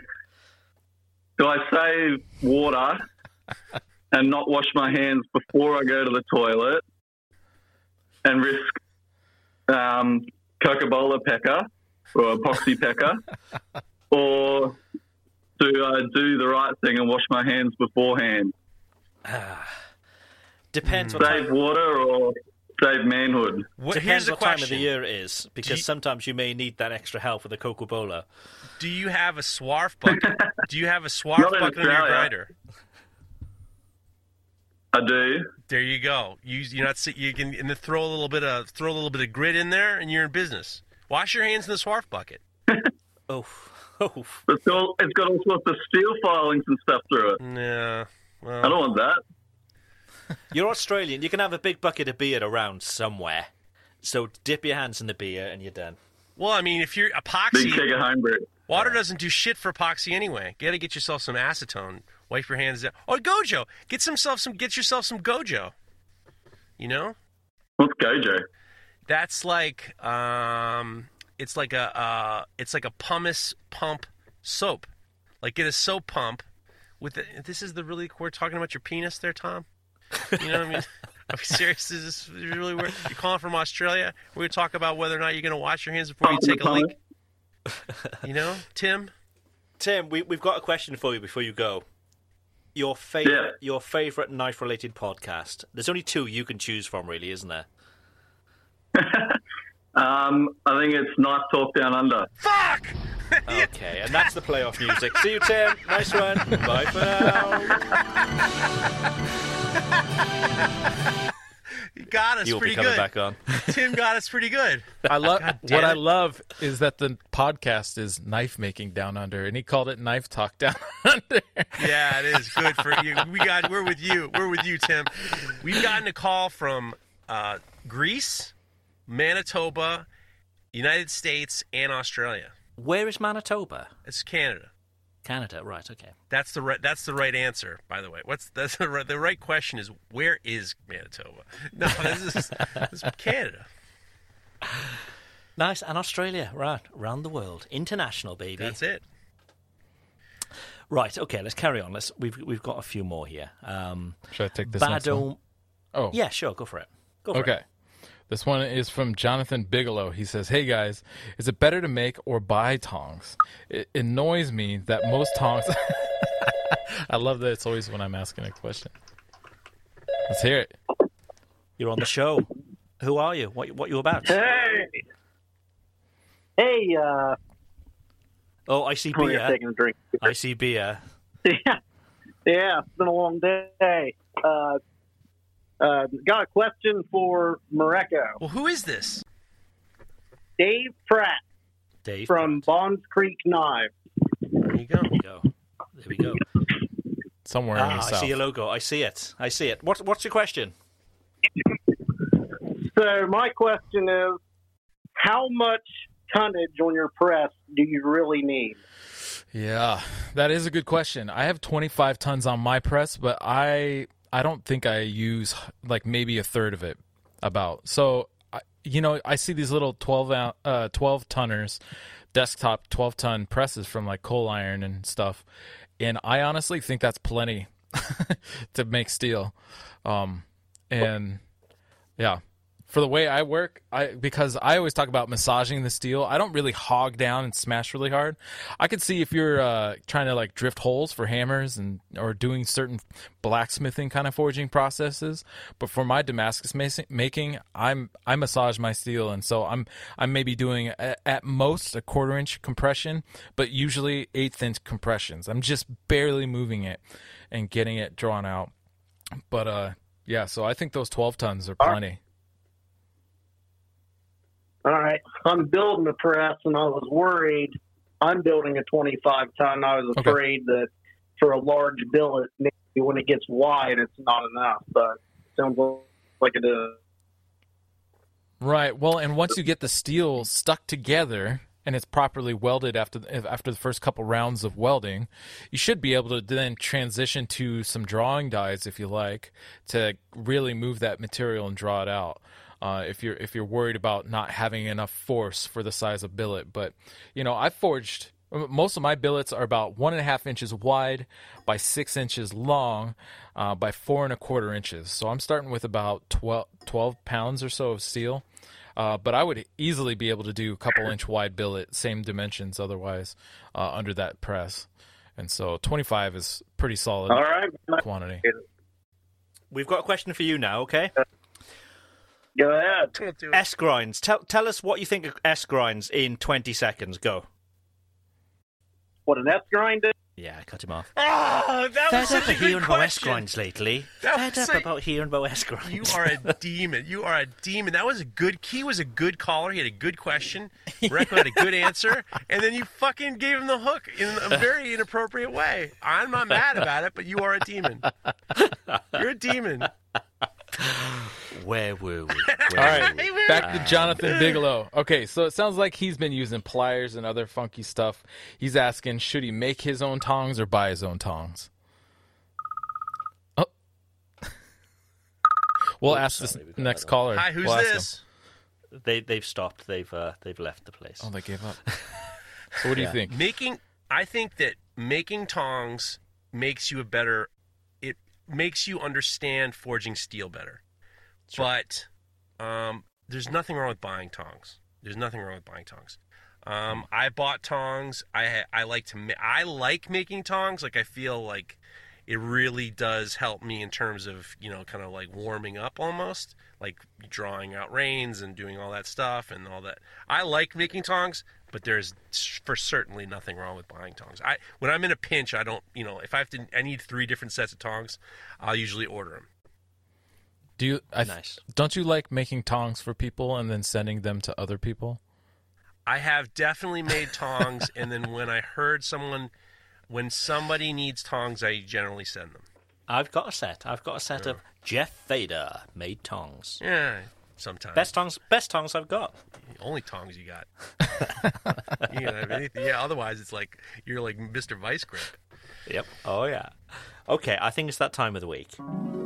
[SPEAKER 12] save water and not wash my hands before I go to the toilet and risk Cocobolo pecker or epoxy pecker, or do I do the right thing and wash my hands beforehand?
[SPEAKER 2] Depends.
[SPEAKER 12] Save water or save manhood?
[SPEAKER 2] Depends what time of the year it is, because sometimes you may need that extra help with the Coca-Cola.
[SPEAKER 3] Do you have a swarf bucket? Do you have a swarf bucket on your grinder?
[SPEAKER 12] I do.
[SPEAKER 3] There you go. You can throw a little bit of grit in there, and you're in business. Wash your hands in the swarf bucket.
[SPEAKER 2] Oh.
[SPEAKER 12] It's got all sorts of steel filings and stuff through it.
[SPEAKER 3] Yeah. Well,
[SPEAKER 12] I don't want that.
[SPEAKER 2] You're Australian. You can have a big bucket of beer around somewhere. So dip your hands in the beer and you're done.
[SPEAKER 3] Well, I mean, if you're epoxy,
[SPEAKER 12] big keg of homebrew.
[SPEAKER 3] Water doesn't do shit for epoxy anyway. You got to get yourself some acetone. Wipe your hands down. Or Gojo. Get yourself some Gojo. You know?
[SPEAKER 12] What's Gojo?
[SPEAKER 3] That's like it's like a pumice pump soap. Like get a soap pump with this is the really we're talking about your penis there, Tom. You know what I mean? Are we serious? Is this really weird? You're calling from Australia? We're going to talk about whether or not you're going to wash your hands before you take a leak. You know, Tim?
[SPEAKER 2] Tim, we've got a question for you before you go. Your favorite knife-related podcast. There's only two you can choose from, really, isn't there?
[SPEAKER 12] I think it's Knife Talk Down Under.
[SPEAKER 3] Fuck!
[SPEAKER 2] Okay, and that's the playoff music. See you, Tim. Nice one. Bye for now.
[SPEAKER 3] You got us
[SPEAKER 2] You'll
[SPEAKER 3] pretty
[SPEAKER 2] be coming
[SPEAKER 3] good.
[SPEAKER 2] back on.
[SPEAKER 3] Tim got us pretty good.
[SPEAKER 4] I love is that the podcast is Knife Making Down Under, and he called it Knife Talk Down Under.
[SPEAKER 3] Yeah, it is good for you. We're with you. We're with you, Tim. We've gotten a call from Greece, Manitoba, United States and Australia.
[SPEAKER 2] Where is Manitoba?
[SPEAKER 3] It's Canada.
[SPEAKER 2] Canada, right? Okay.
[SPEAKER 3] That's the right answer, by the way. The right question is, where is Manitoba? No, this is Canada.
[SPEAKER 2] Nice. And Australia, right? Around the world, international, baby.
[SPEAKER 3] That's it.
[SPEAKER 2] Right. Okay. Let's carry on. We've got a few more here.
[SPEAKER 4] Should I take this next one?
[SPEAKER 2] Oh, yeah. Sure. Go for it. Go for it.
[SPEAKER 4] Okay. This one is from Jonathan Bigelow. He says, "Hey guys, is it better to make or buy tongs? It annoys me that most tongs." I love that it's always when I'm asking a question. Let's hear it.
[SPEAKER 2] You're on the show. Who are you? What you about?
[SPEAKER 13] Hey.
[SPEAKER 2] Oh, I see
[SPEAKER 13] Oh,
[SPEAKER 2] beer.
[SPEAKER 13] you're taking a drink.
[SPEAKER 2] I see beer.
[SPEAKER 13] Yeah, it's been a long day. Got a question for Mareko.
[SPEAKER 3] Well, who is this?
[SPEAKER 13] Dave Pratt.
[SPEAKER 2] Dave
[SPEAKER 13] from Bonds Creek Knives.
[SPEAKER 3] There you go.
[SPEAKER 2] There we go.
[SPEAKER 4] Somewhere in the
[SPEAKER 2] I
[SPEAKER 4] south.
[SPEAKER 2] see your logo. I see it. What's your question?
[SPEAKER 13] So my question is, how much tonnage on your press do you really need?
[SPEAKER 4] Yeah, that is a good question. I have 25 tons on my press, but I don't think I use like maybe a third of it about. So, I see these little 12 tonners, desktop 12-ton presses from like Coal Iron and stuff. And I honestly think that's plenty to make steel. And yeah, for the way I work, because I always talk about massaging the steel, I don't really hog down and smash really hard. I could see if you're trying to like drift holes for hammers or doing certain blacksmithing kind of forging processes. But for my Damascus making, I massage my steel, and so I'm maybe doing at most a 1/4 inch compression, but usually 1/8 inch compressions. I'm just barely moving it and getting it drawn out. But yeah, so I think those 12 tons are plenty.
[SPEAKER 13] All right. I'm building a press, and I was worried. I'm building a 25-ton. I was afraid that for a large billet, maybe when it gets wide, it's not enough. But it sounds like it is.
[SPEAKER 4] Right. Well, and once you get the steel stuck together and it's properly welded after the first couple rounds of welding, you should be able to then transition to some drawing dies, if you like, to really move that material and draw it out. If you're worried about not having enough force for the size of billet. But, I've forged, most of my billets are about 1.5 inches wide by 6 inches long by 4 1/4 inches. So I'm starting with about 12 pounds or so of steel. But I would easily be able to do a couple inch wide billet, same dimensions otherwise, under that press. And so 25 is pretty solid quantity.
[SPEAKER 2] We've got a question for you now, okay?
[SPEAKER 13] Go ahead.
[SPEAKER 2] S grinds. Tell us what you think of S grinds in 20 seconds. Go.
[SPEAKER 13] What an S grind is?
[SPEAKER 2] Yeah, I cut him off.
[SPEAKER 3] Oh, that was such a good
[SPEAKER 2] hearing about S
[SPEAKER 3] question.
[SPEAKER 2] grinds lately.
[SPEAKER 3] That was like-
[SPEAKER 2] about hearing about S grinds.
[SPEAKER 3] You are a demon. You are a demon. That was a good. He was a good caller. He had a good question. Recco had a good answer, and then you fucking gave him the hook in a very inappropriate way. I'm not mad about it, but you are a demon. You're a demon.
[SPEAKER 2] Where were we?
[SPEAKER 4] All right, back to Jonathan Bigelow. Okay, so it sounds like he's been using pliers and other funky stuff. He's asking, should he make his own tongs or buy his own tongs? Oh. We'll ask this next caller.
[SPEAKER 3] Hi, who's
[SPEAKER 4] We'll ask
[SPEAKER 3] this?
[SPEAKER 2] They've stopped. They've left the place.
[SPEAKER 4] Oh, they gave up. So what do you think?
[SPEAKER 3] I think that making tongs makes you it makes you understand forging steel better. Sure. But there's nothing wrong with buying tongs. I bought tongs. I like making tongs. Like, I feel like it really does help me in terms of, kind of like warming up almost, like drawing out reins and doing all that stuff and all that. I like making tongs, but there's for certainly nothing wrong with buying tongs. When I'm in a pinch, I don't, if I need 3 different sets of tongs, I'll usually order them.
[SPEAKER 4] Nice. Don't you like making tongs for people and then sending them to other people?
[SPEAKER 3] I have definitely made tongs, and then when somebody needs tongs, I generally send them.
[SPEAKER 2] I've got a set of Jeff Vader made tongs.
[SPEAKER 3] Yeah, sometimes.
[SPEAKER 2] Best tongs I've got.
[SPEAKER 3] The only tongs you got. You don't have anything. Yeah, otherwise it's like you're like Mr. Vice Grip.
[SPEAKER 2] Yep. Oh, yeah. Okay, I think it's that time of the week.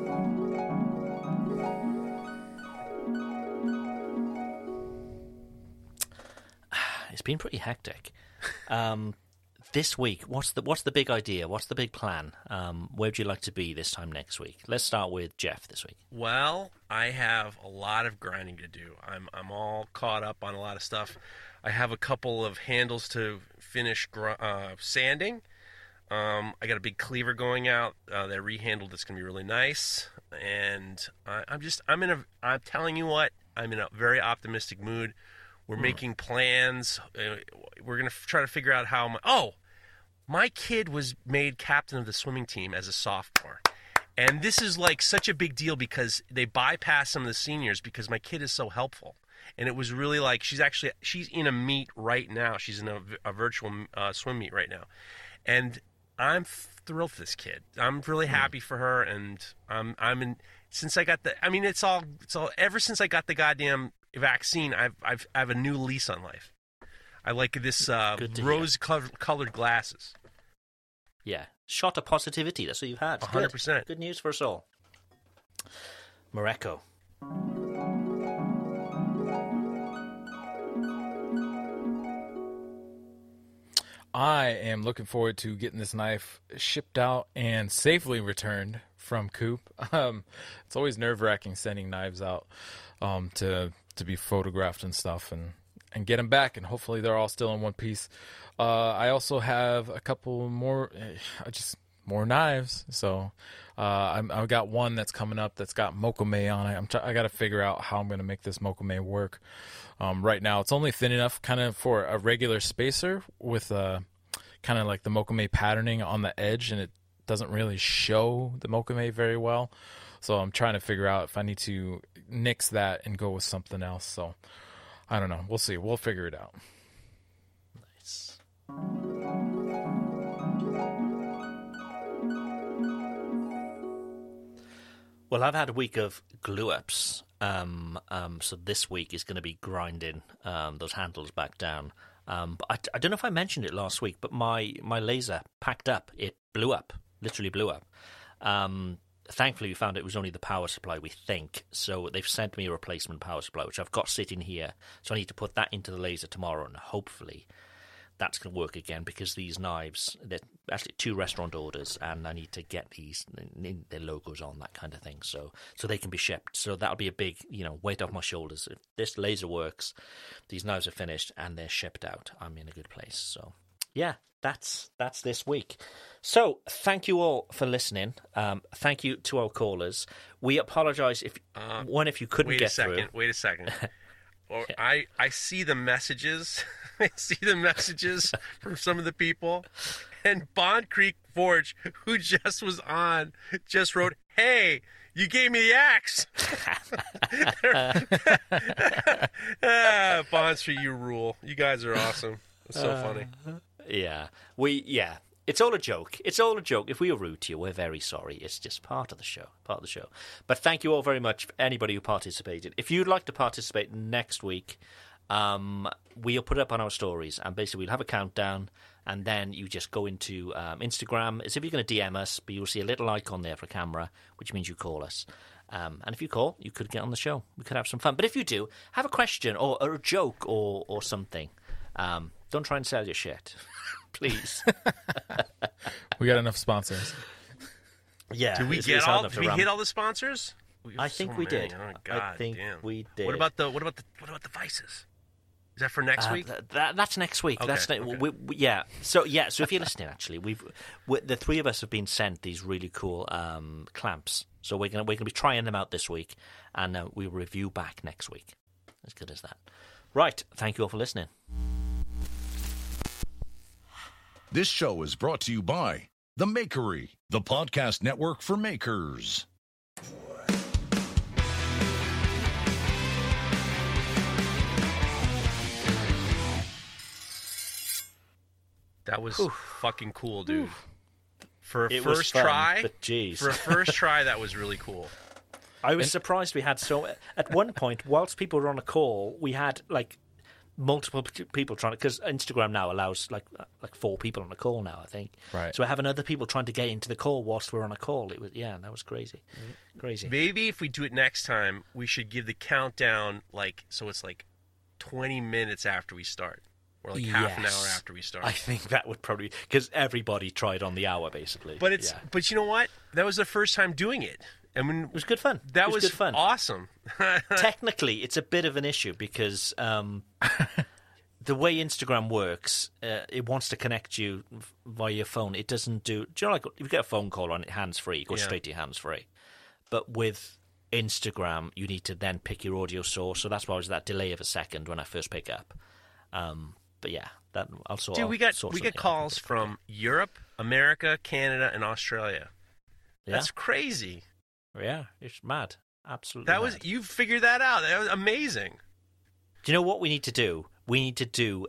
[SPEAKER 2] It's been pretty hectic. This week, what's the big idea? What's the big plan? Where would you like to be this time next week? Let's start with Jeff this week.
[SPEAKER 3] Well, I have a lot of grinding to do. I'm all caught up on a lot of stuff. I have a couple of handles to finish sanding. I got a big cleaver going out that rehandled that's going to be really nice. And I'm telling you what, I'm in a very optimistic mood. We're making plans. We're going to try to figure out how my kid was made captain of the swimming team as a sophomore. And this is like such a big deal because they bypass some of the seniors because my kid is so helpful. And it was really like she's in a meet right now. She's in a virtual swim meet right now. And I'm thrilled for this kid. I'm really happy for her, and since I got it's all ever since I got the goddamn vaccine, I have a new lease on life. I like this rose-colored glasses.
[SPEAKER 2] Yeah, shot of positivity. That's what you've had.
[SPEAKER 3] 100%.
[SPEAKER 2] Good news for us all. Morocco.
[SPEAKER 4] I am looking forward to getting this knife shipped out and safely returned from Coop. It's always nerve-wracking sending knives out to be photographed and stuff and get them back, and hopefully they're all still in one piece. I also have a couple more, more knives. So I've got one that's coming up that's got Mokome on it. I got to figure out how I'm going to make this Mokome work. Right now, it's only thin enough kind of for a regular spacer with kind of like the Mokame patterning on the edge, and it doesn't really show the Mokame very well. So I'm trying to figure out if I need to nix that and go with something else. So I don't know. We'll see. We'll figure it out.
[SPEAKER 2] Nice. Well, I've had a week of glue-ups. So this week is going to be grinding those handles back down. But I don't know if I mentioned it last week, but my laser packed up. It blew up, literally blew up. Thankfully, we found it was only the power supply, we think. So they've sent me a replacement power supply, which I've got sitting here. So I need to put that into the laser tomorrow, and hopefully that's going to work again, because these knives, they're actually 2 restaurant orders, and I need to get their logos on, that kind of thing, so they can be shipped. So that'll be a big, weight off my shoulders. If this laser works, these knives are finished, and they're shipped out, I'm in a good place. So, yeah, that's this week. So, thank you all for listening. Thank you to our callers. We apologize if you couldn't get through.
[SPEAKER 3] Wait a second. Or yeah. I see the messages. I see the messages from some of the people. And Bond Creek Forge, who just was on, just wrote, "Hey, you gave me the axe." Bond Street, you rule. You guys are awesome. It's so funny.
[SPEAKER 2] Yeah. It's all a joke. It's all a joke. If we are rude to you, we're very sorry. It's just part of the show. But thank you all very much for anybody who participated. If you'd like to participate next week, we'll put it up on our stories, and basically we'll have a countdown, and then you just go into Instagram as if you're going to DM us, but you'll see a little icon there for a camera, which means you call us. And if you call, you could get on the show. We could have some fun. But if you do, have a question or a joke or something. Don't try and sell your shit. Please.
[SPEAKER 4] We got enough sponsors.
[SPEAKER 3] Yeah. Did we hit all the sponsors?
[SPEAKER 2] I think we did.
[SPEAKER 3] Oh, God
[SPEAKER 2] I think
[SPEAKER 3] damn.
[SPEAKER 2] we did.
[SPEAKER 3] What about the Vices? Is that for next week?
[SPEAKER 2] That's next week.
[SPEAKER 3] Okay,
[SPEAKER 2] okay. So if you're listening, actually, the 3 of us have been sent these really cool clamps. So we're gonna be trying them out this week, and we'll review back next week. As good as that. Right. Thank you all for listening.
[SPEAKER 1] This show is brought to you by The Makery, the podcast network for makers.
[SPEAKER 3] That was fucking cool, dude. For a
[SPEAKER 2] It
[SPEAKER 3] first
[SPEAKER 2] was fun,
[SPEAKER 3] try,
[SPEAKER 2] but geez.
[SPEAKER 3] for a first try, that was really cool.
[SPEAKER 2] I was surprised we had so. At one point, whilst people were on a call, we had like multiple people trying to, because Instagram now allows like 4 people on a call now, I think.
[SPEAKER 4] Right.
[SPEAKER 2] So we're having other people trying to get into the call whilst we're on a call. It was that was crazy, crazy.
[SPEAKER 3] Maybe if we do it next time, we should give the countdown so it's like 20 minutes after we start, or like half an hour after we start.
[SPEAKER 2] I think that would probably, because everybody tried on the hour basically.
[SPEAKER 3] But but you know what? That was the first time doing it. I mean,
[SPEAKER 2] it was good fun.
[SPEAKER 3] That was
[SPEAKER 2] good fun.
[SPEAKER 3] Awesome.
[SPEAKER 2] Technically, it's a bit of an issue because the way Instagram works, it wants to connect you via your phone. It doesn't do. Do you know, like if you get a phone call on it, hands free, it goes straight to your hands free. But with Instagram, you need to then pick your audio source. So that's why there's that delay of a second when I first pick up. But yeah, that also.
[SPEAKER 3] Dude, we get calls from Europe, America, Canada, and Australia.
[SPEAKER 2] Yeah.
[SPEAKER 3] That's crazy.
[SPEAKER 2] Yeah, it's mad. Absolutely.
[SPEAKER 3] You figured that out. That was amazing.
[SPEAKER 2] Do you know what we need to do? We need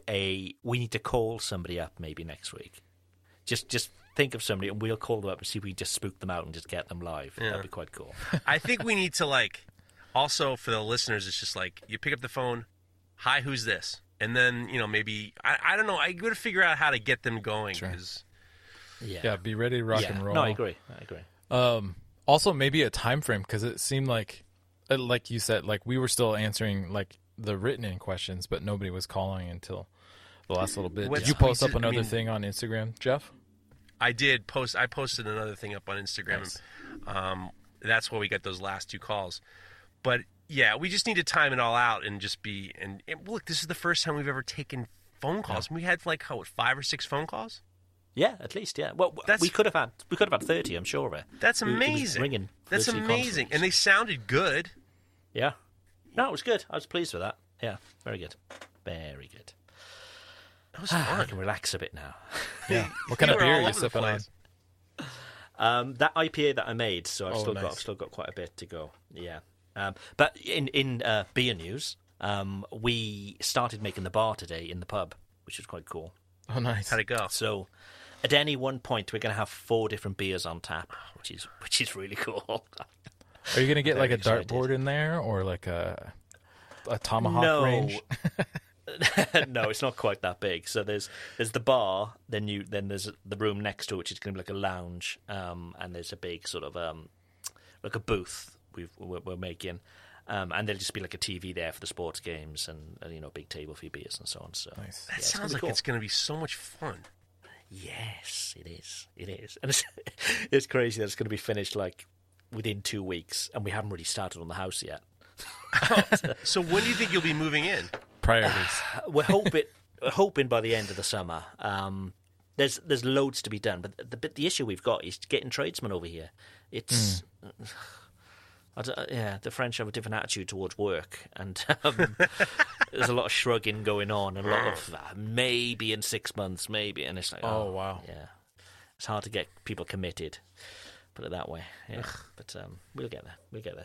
[SPEAKER 2] to call somebody up maybe next week. Just think of somebody and we'll call them up and see if we just spook them out and just get them live. Yeah. That'd be quite cool.
[SPEAKER 3] I think we need to also for the listeners, it's just you pick up the phone, hi, who's this? And then, maybe, I don't know, I got to figure out how to get them going.
[SPEAKER 4] Sure.
[SPEAKER 2] Yeah,
[SPEAKER 4] be ready to rock and roll.
[SPEAKER 2] No, I agree.
[SPEAKER 4] Also, maybe a time frame, because it seemed like you said, we were still answering the written in questions, but nobody was calling until the last little bit. Did you post up another thing on Instagram, Jeff?
[SPEAKER 3] I did post. I posted another thing up on Instagram. Nice. That's why we got those last 2 calls. But yeah, we just need to time it all out and just be. And look, this is the first time we've ever taken phone calls. Yeah. We had 5 or 6 phone calls.
[SPEAKER 2] Yeah, at least, yeah. Well, we could have had 30, I'm sure of it.
[SPEAKER 3] That's amazing.
[SPEAKER 2] Ringing.
[SPEAKER 3] That's amazing, and they sounded good.
[SPEAKER 2] Yeah. No, it was good. I was pleased with that. Yeah, very good. Very good.
[SPEAKER 3] That was fun.
[SPEAKER 2] I can relax a bit now.
[SPEAKER 4] Yeah. What kind of beer are you sipping
[SPEAKER 2] on? That IPA that I made, so I've still got quite a bit to go. Yeah. But in beer news, we started making the bar today in the pub, which is quite cool.
[SPEAKER 4] Oh, nice.
[SPEAKER 3] How'd it go?
[SPEAKER 2] So at any one point, we're going to have 4 different beers on tap, which is really cool.
[SPEAKER 4] Are you going to get a dartboard in there or a tomahawk range?
[SPEAKER 2] No, it's not quite that big. So there's the bar, then there's the room next to it, which is going to be like a lounge, and there's a big sort of like a booth we're making, and there'll just be like a TV there for the sports games and big table for your beers and so on. So
[SPEAKER 4] nice.
[SPEAKER 3] That sounds like it's going to be so much fun.
[SPEAKER 2] Yes, it is, and it's crazy that it's going to be finished within 2 weeks, and we haven't really started on the house yet.
[SPEAKER 3] So when do you think you'll be moving in?
[SPEAKER 4] Priorities.
[SPEAKER 2] We're hoping by the end of the summer. There's loads to be done, but the issue we've got is getting tradesmen over here. It's the French have a different attitude towards work, and there's a lot of shrugging going on, and a lot of maybe in 6 months, maybe, and it's
[SPEAKER 4] oh wow,
[SPEAKER 2] yeah, it's hard to get people committed. Put it that way, yeah. But we'll get there.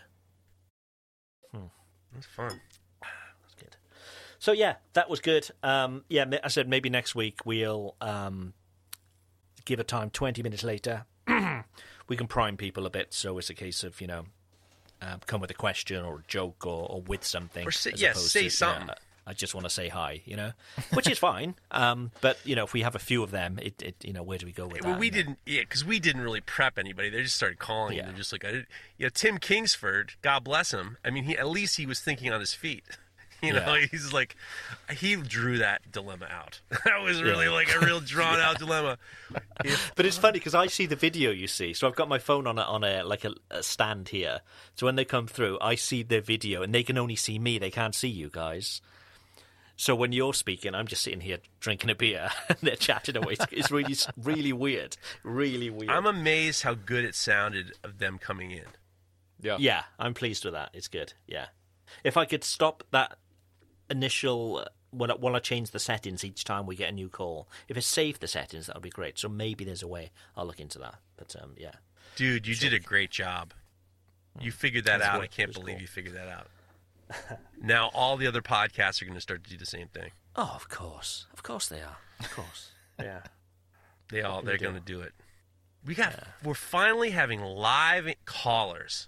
[SPEAKER 3] That's fun.
[SPEAKER 2] That's good. So yeah, that was good. I said maybe next week we'll give a time 20 minutes later. We can prime people a bit, so it's a case of come with a question or a joke or with something.
[SPEAKER 3] Or say something.
[SPEAKER 2] I just want to say hi, which is fine. But if we have a few of them, it where do we go with that?
[SPEAKER 3] Well, because we didn't really prep anybody. They just started calling. Yeah. And they're just like, Tim Kingsford, God bless him. I mean, at least he was thinking on his feet. He's like, he drew that dilemma out. That was really a real drawn out dilemma.
[SPEAKER 2] But it's funny because I see the video you see. So I've got my phone on a stand here. So when they come through, I see their video, and they can only see me. They can't see you guys. So when you're speaking, I'm just sitting here drinking a beer, and they're chatting away. It's really, really weird. Really weird.
[SPEAKER 3] I'm amazed how good it sounded of them coming in.
[SPEAKER 2] Yeah, I'm pleased with that. It's good. Yeah, if I could stop that initial when I change the settings each time we get a new call, if it saved the settings, that would be great. So maybe there's a way. I'll look into that. But yeah,
[SPEAKER 3] dude, you did a great job. You figured that out. I can't believe you figured that out. Now all the other podcasts are going to start to do the same thing.
[SPEAKER 2] Oh, of course they are. Of course, yeah.
[SPEAKER 3] They're going to do it. We're finally having live callers.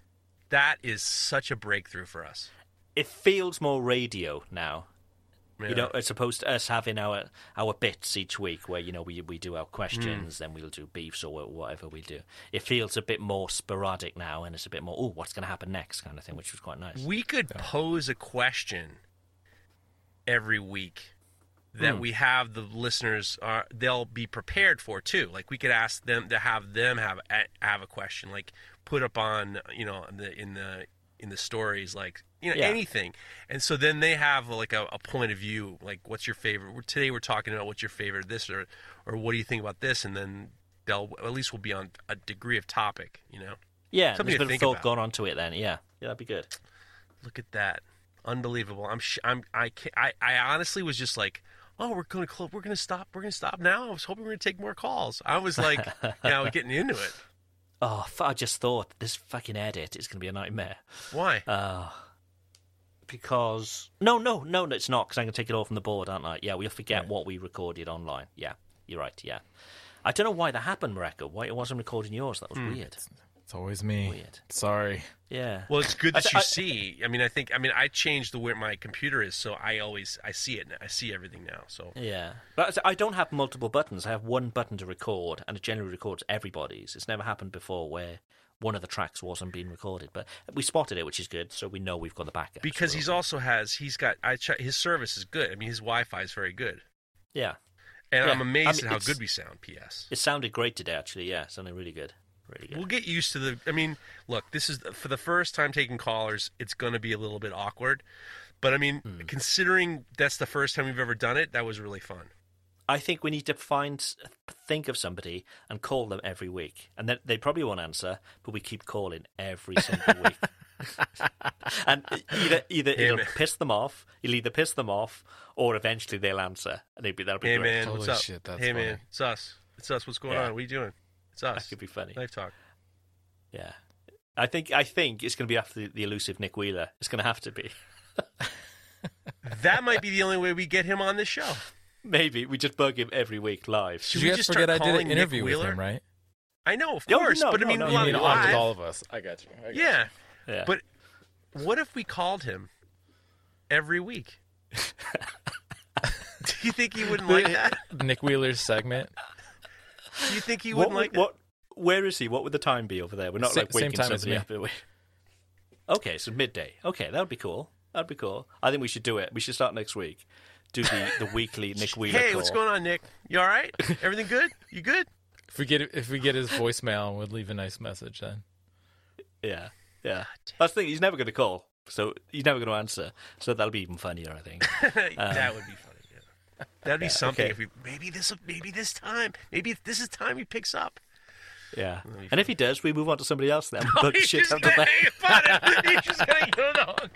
[SPEAKER 3] That is such a breakthrough for us.
[SPEAKER 2] It feels more radio now.
[SPEAKER 3] Yeah.
[SPEAKER 2] You know, as opposed to us having our bits each week where, you know, we do our questions, then we'll do beefs or whatever we do. It feels a bit more sporadic now, and it's a bit more, oh, what's going to happen next kind of thing, which was quite nice.
[SPEAKER 3] We could pose a question every week that we have the listeners, they'll be prepared for, too. Like, we could ask them to have a question, like, put up on, you know, in the stories, like, you know, anything. And so then they have like a point of view, like, what's your favorite? Today we're talking about what's your favorite this or what do you think about this? And then they'll at least will be on a degree of topic, you know?
[SPEAKER 2] Yeah,
[SPEAKER 3] something
[SPEAKER 2] there's
[SPEAKER 3] to
[SPEAKER 2] a bit
[SPEAKER 3] think
[SPEAKER 2] of thought
[SPEAKER 3] about.
[SPEAKER 2] gone onto it then. Yeah, that'd be good.
[SPEAKER 3] Look at that. Unbelievable. I honestly was just like, oh, we're gonna stop now. I was hoping we were gonna take more calls. I was like, getting into it.
[SPEAKER 2] Oh, I just thought this fucking edit is going to be a nightmare.
[SPEAKER 3] Why?
[SPEAKER 2] Because no, it's not. Because I'm going to take it all from the board, aren't I? Yeah, we'll forget what we recorded online. Yeah, you're right. Yeah, I don't know why that happened, Mareko. Why it wasn't recording yours? That was weird.
[SPEAKER 4] It's always me.
[SPEAKER 2] Weird.
[SPEAKER 4] Sorry.
[SPEAKER 2] Yeah.
[SPEAKER 3] Well, it's good that you see. I changed the way my computer is, so I see it. I see everything now. So
[SPEAKER 2] yeah, but I don't have multiple buttons. I have one button to record, and it generally records everybody's. It's never happened before where one of the tracks wasn't being recorded, but we spotted it, which is good. So we know we've got the backup.
[SPEAKER 3] Because his service is good. I mean, his Wi-Fi is very good.
[SPEAKER 2] Yeah.
[SPEAKER 3] And I'm amazed at how good we sound. P.S.
[SPEAKER 2] It sounded great today, actually. Yeah, it sounded really good. Really good.
[SPEAKER 3] We'll get used to look, this is for the first time taking callers. It's going to be a little bit awkward, but considering that's the first time we've ever done it, that was really fun.
[SPEAKER 2] I think we need to think of somebody and call them every week, and then they probably won't answer, but we keep calling every single week. And either it'll piss them off. You'll either piss them off, or eventually they'll answer, and that'll be
[SPEAKER 3] hey
[SPEAKER 2] great.
[SPEAKER 3] Man, what's up?
[SPEAKER 4] Shit, that's
[SPEAKER 3] hey
[SPEAKER 4] funny.
[SPEAKER 3] man, it's us. It's us. What's going on? What are you doing? It's us.
[SPEAKER 2] That could be funny.
[SPEAKER 3] Knife Talk.
[SPEAKER 2] Yeah. I think it's going to be after the elusive Nick Wheeler. It's going to have to be.
[SPEAKER 3] That might be the only way we get him on this show.
[SPEAKER 2] Maybe. We just bug him every week live.
[SPEAKER 4] Did you guys forget I did an interview with him, right?
[SPEAKER 3] I know, of course. But I mean,
[SPEAKER 4] you mean on with all of us. I got you.
[SPEAKER 3] Yeah. But what if we called him every week? Do you think he wouldn't like that?
[SPEAKER 4] Nick Wheeler's segment.
[SPEAKER 3] Do you think he wouldn't like that?
[SPEAKER 2] Where is he? What would the time be over there? We're not like waking somebody up. Okay, so midday. Okay, that would be cool. That'd be cool. I think we should do it. We should start next week. Do the weekly Nick Wheeler
[SPEAKER 3] Hey,
[SPEAKER 2] call.
[SPEAKER 3] what's going on, Nick? You all right? Everything good? You good?
[SPEAKER 4] If we get his voicemail, we'll leave a nice message then.
[SPEAKER 2] Yeah. That's the thing. He's never going to call, so he's never going to answer. So that'll be even funnier, I think.
[SPEAKER 3] That would be funny. Yeah. That'd be something. Okay. If maybe this time he picks up.
[SPEAKER 2] Yeah, and if he does, we move on to somebody else then.
[SPEAKER 3] He's just going to go on.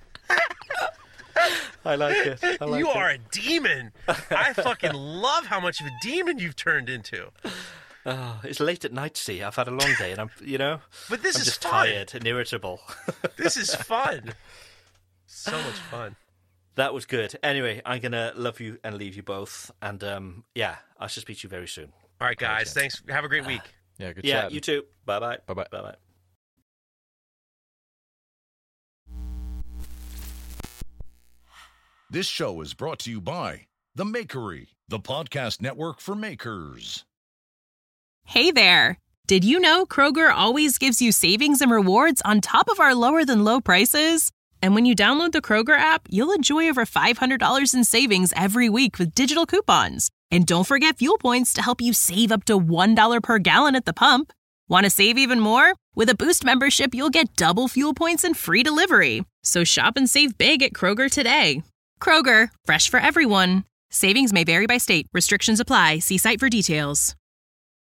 [SPEAKER 2] I like it.
[SPEAKER 3] You are a demon. I fucking love how much of a demon you've turned into.
[SPEAKER 2] Oh, it's late at night, see. I've had a long day, and
[SPEAKER 3] But this
[SPEAKER 2] I'm
[SPEAKER 3] is
[SPEAKER 2] just
[SPEAKER 3] fun.
[SPEAKER 2] tired and irritable.
[SPEAKER 3] This is fun. So much fun.
[SPEAKER 2] That was good. Anyway, I'm going to love you and leave you both. And, I shall speak to you very soon.
[SPEAKER 3] All right, guys. Thanks. Have a great week.
[SPEAKER 4] Yeah, good
[SPEAKER 2] Yeah,
[SPEAKER 4] chatting.
[SPEAKER 2] you too. Bye-bye.
[SPEAKER 4] Bye-bye.
[SPEAKER 2] Bye-bye.
[SPEAKER 1] This show is brought to you by The Makery, the podcast network for makers.
[SPEAKER 11] Hey there! Did you know Kroger always gives you savings and rewards on top of our lower-than-low prices? And when you download the Kroger app, you'll enjoy over $500 in savings every week with digital coupons. And don't forget fuel points to help you save up to $1 per gallon at the pump. Want to save even more? With a Boost membership, you'll get double fuel points and free delivery. So shop and save big at Kroger today. Kroger, fresh for everyone. Savings may vary by state. Restrictions apply. See site for details.